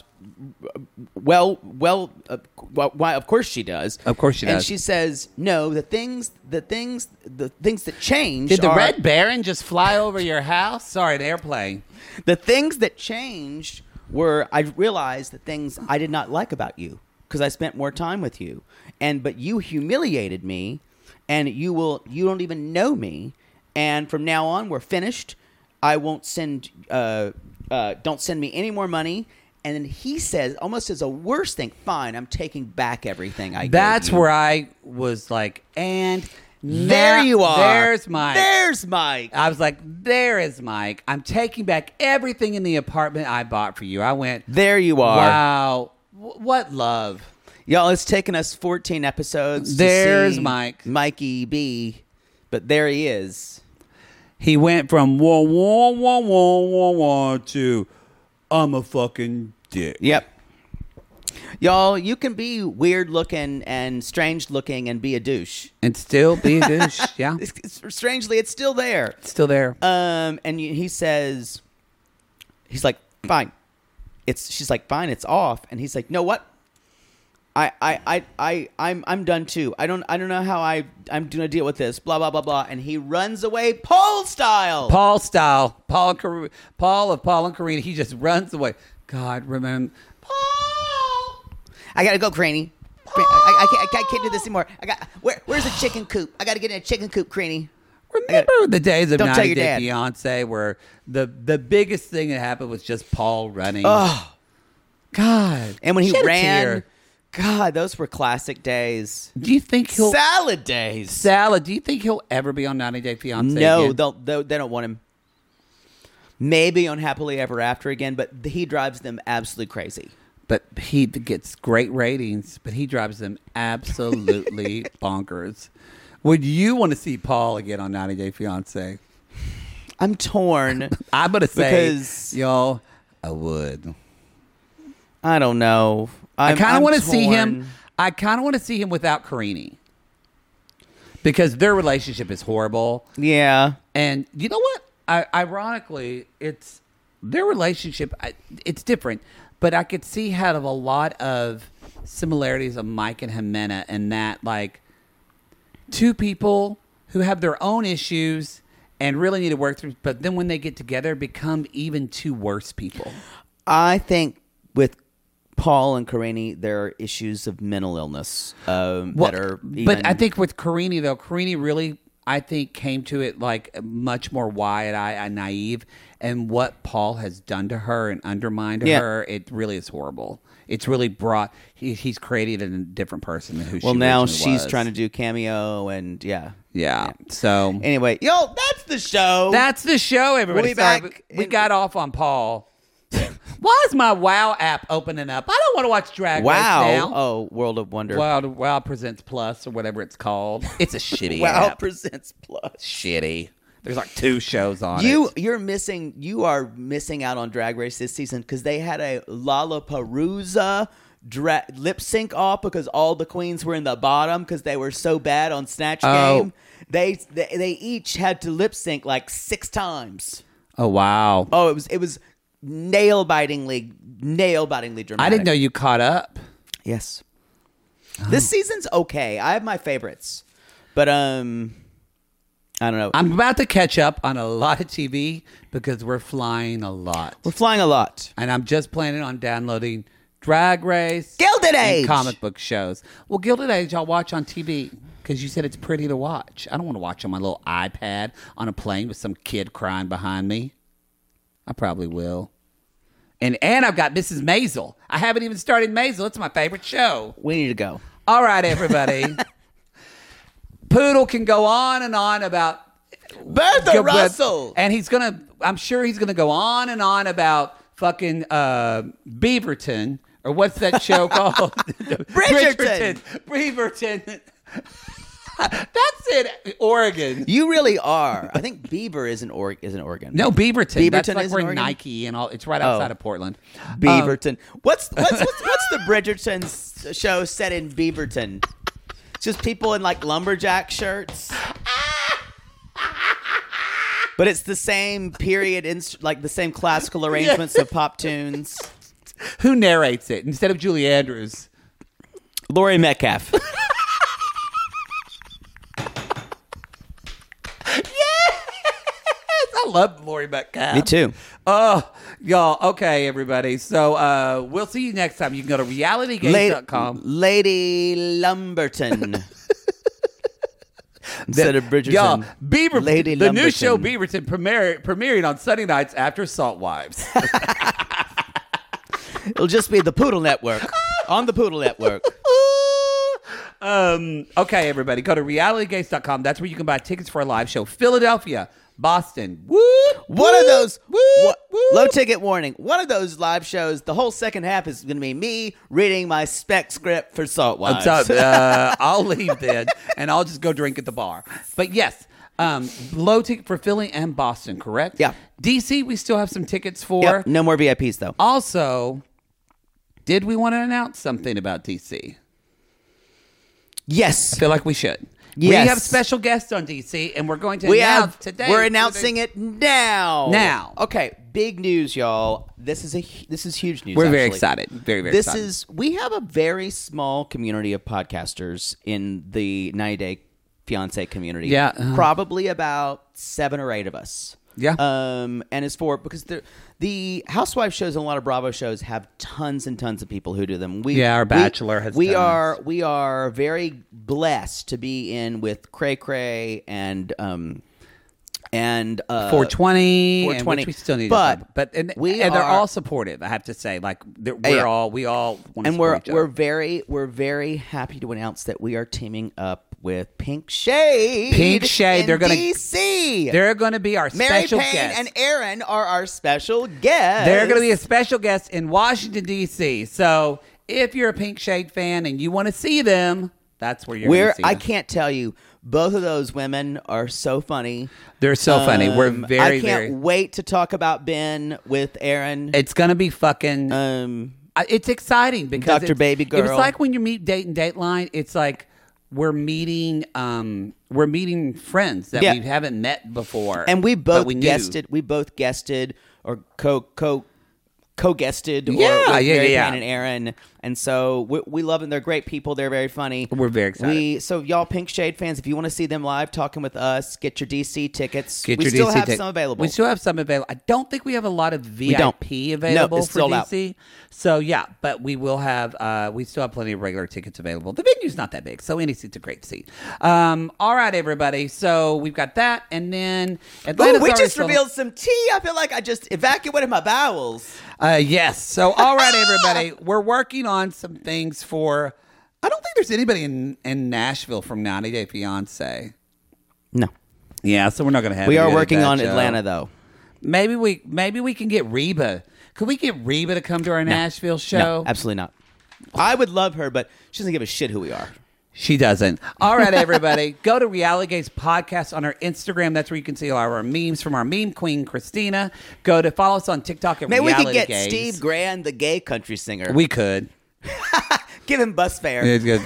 Well, well, uh, well, why? Of course she does. Of course she and does. she says, "No, the things, the things, the things that change. Did the are, Red Baron just fly over your house? Sorry, an airplane. The things that changed were I realized the things I did not like about you because I spent more time with you, and but you humiliated me, and you will you don't even know me, and from now on we're finished. I won't send. Uh, uh, don't send me any more money." And then he says, almost as a worse thing, fine, I'm taking back everything I gave That's you. where I was like, and There now- you are. There's Mike. There's Mike. I was like, there is Mike. I'm taking back everything in the apartment I bought for you. I went, There you are. wow, w- what love. Y'all, it's taken us fourteen episodes to There's see Mike. Mikey B, but there he is. He went from whoa, whoa, whoa, whoa, whoa, whoa to I'm a fucking dick. Yep. Y'all, you can be weird looking and strange looking and be a douche. And still be a douche. Yeah. It's, it's, strangely, it's still there. Still there. Um, and you, he says, he's like, fine. It's she's like, fine, it's off. And he's like, no, what? I, I, I, I, I'm, I'm done too. I don't, I don't know how I, I'm gonna deal with this. Blah blah blah blah. And he runs away, Paul style. Paul style. Paul, Car- Paul of Paul and Karina. He just runs away. God, remember. Paul. I gotta go, Craney. I, I, I, can't, I can't do this anymore. I got where, where's the chicken coop? I gotta get in a chicken coop, Craney. Remember the days of Don't tell ninety your Day dad. Fiance where the the biggest thing that happened was just Paul running. Oh, God. and when he Shed a ran, tear. God, those were classic days. Do you think he'll Salad days. Salad? Do you think he'll ever be on ninety Day Fiance? No, again? they'll, they'll, they don't want him. Maybe on Happily Ever After again, but he drives them absolutely crazy. But he gets great ratings, but he drives them absolutely bonkers. Would you want to see Paul again on ninety Day Fiance? I'm torn. I'm gonna say, Because- y'all, I would. I don't know. I I'm, kind of I'm want to see him. torn. I kind of want to see him without Karini, because their relationship is horrible. Yeah. And you know what? I, ironically, it's their relationship. I, it's different, but I could see out of a lot of similarities of Mike and Jimena, and that like two people who have their own issues and really need to work through, but then when they get together, become even two worse people. I think with Paul and Karini, there are issues of mental illness um, Well, that are. Even, but I think with Karini though, Karini really, I think, came to it like much more wide-eyed and naive, and what Paul has done to her and undermined Yeah. her, it really is horrible. It's really brought. He, he's created a different person than who. well, she now originally she's was. trying to do cameo, and yeah. Yeah. So Anyway, yo, that's the show. that's the show. Everybody, We'll be Sorry, back we in- got off on Paul. Why is my WoW app opening up? I don't want to watch Drag wow. Race now. Oh, World of Wonder. WoW, WoW Presents Plus or whatever it's called. It's a shitty Wow app. presents Plus. Shitty. There's like two shows on You it. you're missing you are missing out on Drag Race this season because they had a Lollapalooza dra- lip sync off because all the queens were in the bottom because they were so bad on Snatch Oh. Game. They, they they each had to lip sync like six times. Oh wow! Oh, it was it was nail bitingly nail bitingly dramatic. I didn't know you caught up. Yes. This season's okay. I have my favorites, but um, I don't know. I'm about to catch up on a lot of T V because we're flying a lot, We're flying a lot. and I'm just planning on downloading Drag Race, Gilded and Age. comic book shows. Well, Gilded Age I'll watch on T V because you said it's pretty to watch. I don't want to watch on my little iPad on a plane with some kid crying behind me. I probably will. And and I've got Missus Maisel. I haven't even started Maisel. It's my favorite show. We need to go. All right, everybody. Poodle can go on and on about Bertha Go- Russell. and he's gonna. I'm sure he's gonna go on and on about fucking uh, Beaverton or what's that show called? Bridgerton. Beaverton. That's it. Oregon. You really are. I think Beaver is an or- is an Oregon. No, Beaverton. Beaverton That's like is where in Oregon? Nike and all. It's right outside Oh. of Portland. Beaverton. Um, what's, what's what's what's the Bridgerton s- show set in Beaverton? It's just people in like lumberjack shirts. But it's the same period, inst- like the same classical arrangements of pop tunes. who narrates it instead of Julie Andrews? Laurie Metcalf. I love Lori Metcalf. Me too. Oh, y'all. Okay, everybody. So uh, we'll see you next time. You can go to reality gaze dot com. Lady Lumberton. Instead of Bridgerton. Y'all, Beaver, Lady the new Lumberton. show Beaverton premiere, premiering on Sunday nights after Salt Wives. It'll just be the Poodle Network. On the Poodle Network. um, okay, everybody. Go to reality gaze dot com. That's where you can buy tickets for a live show. Philadelphia, Boston. Woo! One woo, of those Woo, wha- woo. low ticket warning. One of those live shows, the whole second half is going to be me reading my spec script for Salt Wives. So, uh, I'll leave then, and I'll just go drink at the bar. But yes, um, low ticket for Philly and Boston, correct? Yeah. D C, we still have some tickets for. Yep, no more V I Ps though. Also, did we want to announce something about D C? Yes, I feel like we should. Yes. We have special guests on D C, and we're going to we announce have. today. We're announcing it now. Now. Okay, big news, y'all. This is a hu- this is huge news. We're very actually. excited. Very, very This excited. is we have a very small community of podcasters in the ninety Day Fiance community. Yeah. Uh-huh. Probably about seven or eight of us. Yeah. Um, and it's for because the the Housewife shows and a lot of Bravo shows have tons and tons of people who do them. We Yeah, our we- Bachelor has We tons. are we are very blessed to be in with Cray Cray and um and uh four twenty, four and twenty. which we still need But to have. But and, we and they're are- all supportive. I have to say, like they're- we're Yeah. all we all want to and we're support each we're other. very we're very happy to announce that we are teaming up with Pink Shade. Pink Shade, in they're gonna- D C. They're going to be our Mary special Payne guest. and Aaron are our special guests. They're going to be a special guest in Washington D C. So if you're a Pink Shade fan and you want to see them, that's where you're going We're to see I them. can't tell you. Both of those women are so funny. They're so funny. We're Um, very, I can't very. wait to talk about Ben with Aaron. It's going to be fucking. um, I- it's exciting because Doctor it's- Baby It was Girl. like when you meet Date and Dateline. It's like we're meeting, um, we're meeting friends that Yeah. we haven't met before, and we but both we knew. guested. We both guested or co co co guested. Yeah, or with yeah, Mary yeah, Payne yeah. and Aaron, and so we, we love them. They're great people. They're very funny. We're very excited. We so y'all Pink Shade fans, if you want to see them live talking with us, get your D C tickets. Get we your still D C have tic- some available. We still have some available. I don't think we have a lot of V I P don't. available No, it's for sold D out. C. So yeah, but we will have. Uh, we still have plenty of regular tickets available. The venue's not that big, so any seat's a great seat. Um, all right, everybody. So we've got that, and then Atlanta's Ooh, we already just sold- revealed some tea. I feel like I just evacuated my bowels. Uh, yes. So all right, everybody. We're working on some things for. I don't think there's anybody in in Nashville from ninety Day Fiance. No, Yeah, so we're not going to have. we are anybody at working that on show. Atlanta though. Maybe we maybe we can get Reba. Could we get Reba to come to our Nashville show? No, absolutely not. I would love her, but she doesn't give a shit who we are. She doesn't. All right, everybody. Go to Reality Gaze Podcast on our Instagram. That's where you can see all our memes from our meme queen, Christina. Go to follow us on TikTok at Maybe we Reality could get Gaze. Steve Grand, the gay country singer. We could. Give him bus fare. It's good.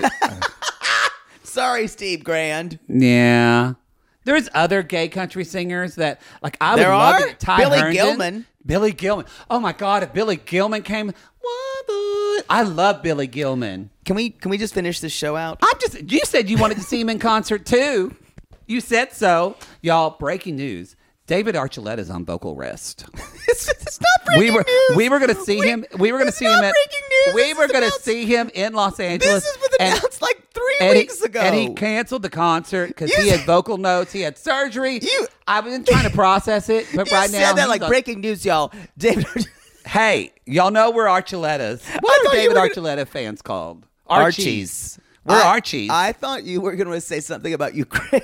Sorry, Steve Grand. Yeah. There's other gay country singers that, like, I would There love are? it. Ty Billy Herndon. Gilman. Billy Gilman. Oh, my God. If Billy Gilman came, what the- I love Billy Gilman. Can we can we just finish this show out? I'm just, you said you wanted to see him in concert, too. You said so. Y'all, breaking news. David Archuleta is on vocal rest. it's, it's not breaking we were news. we were going to see We- him. We were going to it's see not him at breaking we were going to see him in Los Angeles. This was and- announced like three and weeks he, ago. And he canceled the concert because he You- had vocal notes. He had surgery. You- I've been trying to process it, but You right said now that he's like on- breaking news, y'all. David Hey, y'all know we're Archulettas. What are thought you David were Archuleta fans called? Archies. We're I, Archies. I thought you were going to say something about Ukraine.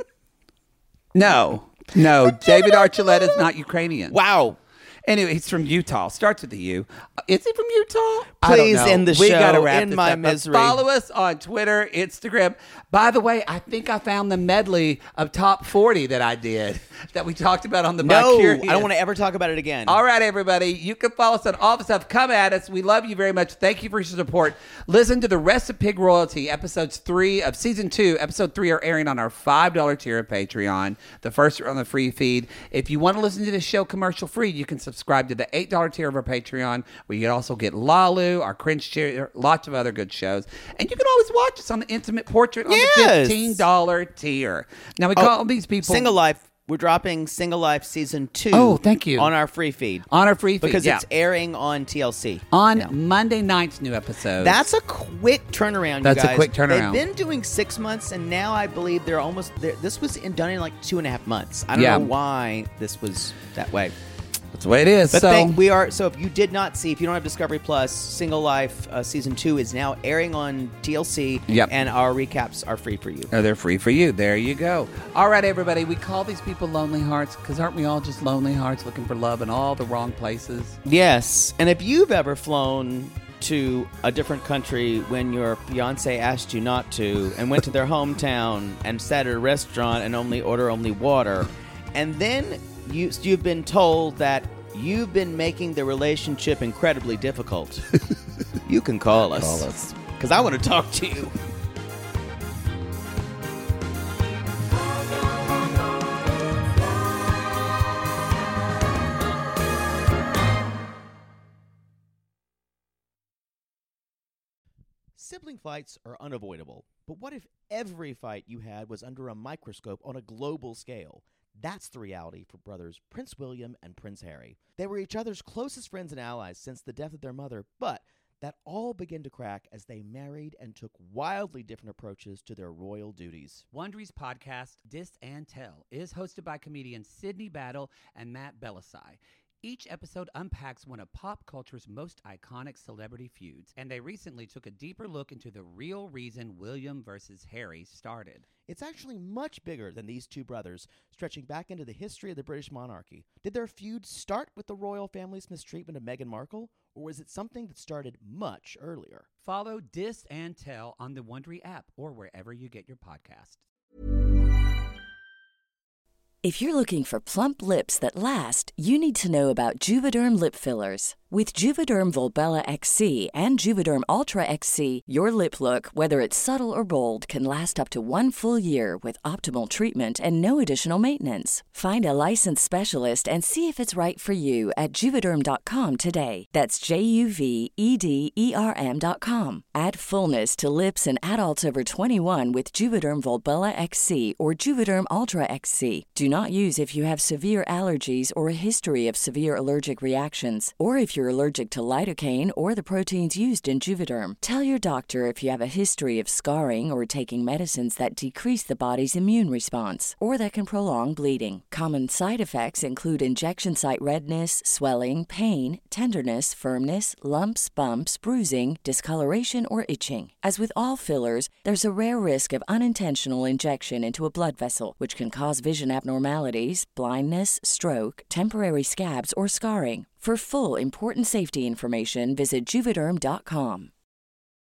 no, no. David Archuleta is not Ukrainian. Wow. Anyway, he's from Utah. Starts with the U. Uh, Is he from Utah? I don't Please know. end the we show. gotta wrap End this my up. But misery. Follow us on Twitter, Instagram. By the way, I think I found the medley of top forty that I did that we talked about on the No, Bi-Curious. I don't want to ever talk about it again. All right, everybody. You can follow us on all the stuff. Come at us. We love you very much. Thank you for your support. Listen to the rest of Pig Royalty, episodes three of season two. Episode three are airing on our five dollar tier of Patreon. The first are on the free feed. If you want to listen to this show commercial free, you can subscribe to the eight dollar tier of our Patreon, where you can also get Lalu, our cringe tier, lots of other good shows. And you can always watch us on the Intimate Portrait on Yes. the fifteen dollar tier. Now, we call these people... Single Life. We're dropping Single Life season two. Oh, thank you. On our free feed. On our free feed, Because yeah. it's airing on T L C. On now. Monday night's new episode. That's a quick turnaround, That's you a guys. quick turnaround. They've been doing six months, and now I believe they're almost... They're, this was in, done in like two and a half months. I don't Yeah. know why this was that way. That's the way it is. But so thank, we are so if you did not see, if you don't have Discovery Plus, Single Life uh, season two is now airing on T L C. Yep. And our recaps are free for you. Oh, they're free for you. There you go. All right, everybody. We call these people lonely hearts because aren't we all just lonely hearts looking for love in all the wrong places? Yes. And if you've ever flown to a different country when your fiance asked you not to, and went to their hometown and sat at a restaurant and only order only water, and then you you've been told that you've been making the relationship incredibly difficult, you can call us. Call us. Because I want to talk to you. Sibling fights are unavoidable, but what if every fight you had was under a microscope on a global scale? That's the reality for brothers Prince William and Prince Harry. They were each other's closest friends and allies since the death of their mother, but that all began to crack as they married and took wildly different approaches to their royal duties. Wondery's podcast, Dis and Tell, is hosted by comedians Sydney Battle and Matt Belisai. Each episode unpacks one of pop culture's most iconic celebrity feuds, and they recently took a deeper look into the real reason William versus Harry started. It's actually much bigger than these two brothers, stretching back into the history of the British monarchy. Did their feud start with the royal family's mistreatment of Meghan Markle, or was it something that started much earlier? Follow Dis and Tell on the Wondery app or wherever you get your podcasts. If you're looking for plump lips that last, you need to know about Juvederm lip fillers. With Juvederm Volbella X C and Juvederm Ultra X C, your lip look, whether it's subtle or bold, can last up to one full year with optimal treatment and no additional maintenance. Find a licensed specialist and see if it's right for you at Juvederm dot com today. That's J U V E D E R M dot com. Add fullness to lips in adults over twenty-one with Juvederm Volbella X C or Juvederm Ultra X C. Do not use if you have severe allergies or a history of severe allergic reactions, or if you're allergic to lidocaine or the proteins used in Juvederm. Tell your doctor if you have a history of scarring or taking medicines that decrease the body's immune response or that can prolong bleeding. Common side effects include injection site redness, swelling, pain, tenderness, firmness, lumps, bumps, bruising, discoloration, or itching. As with all fillers, there's a rare risk of unintentional injection into a blood vessel, which can cause vision abnormalities, blindness, stroke, temporary scabs, or scarring. For full, important safety information, visit Juvederm dot com.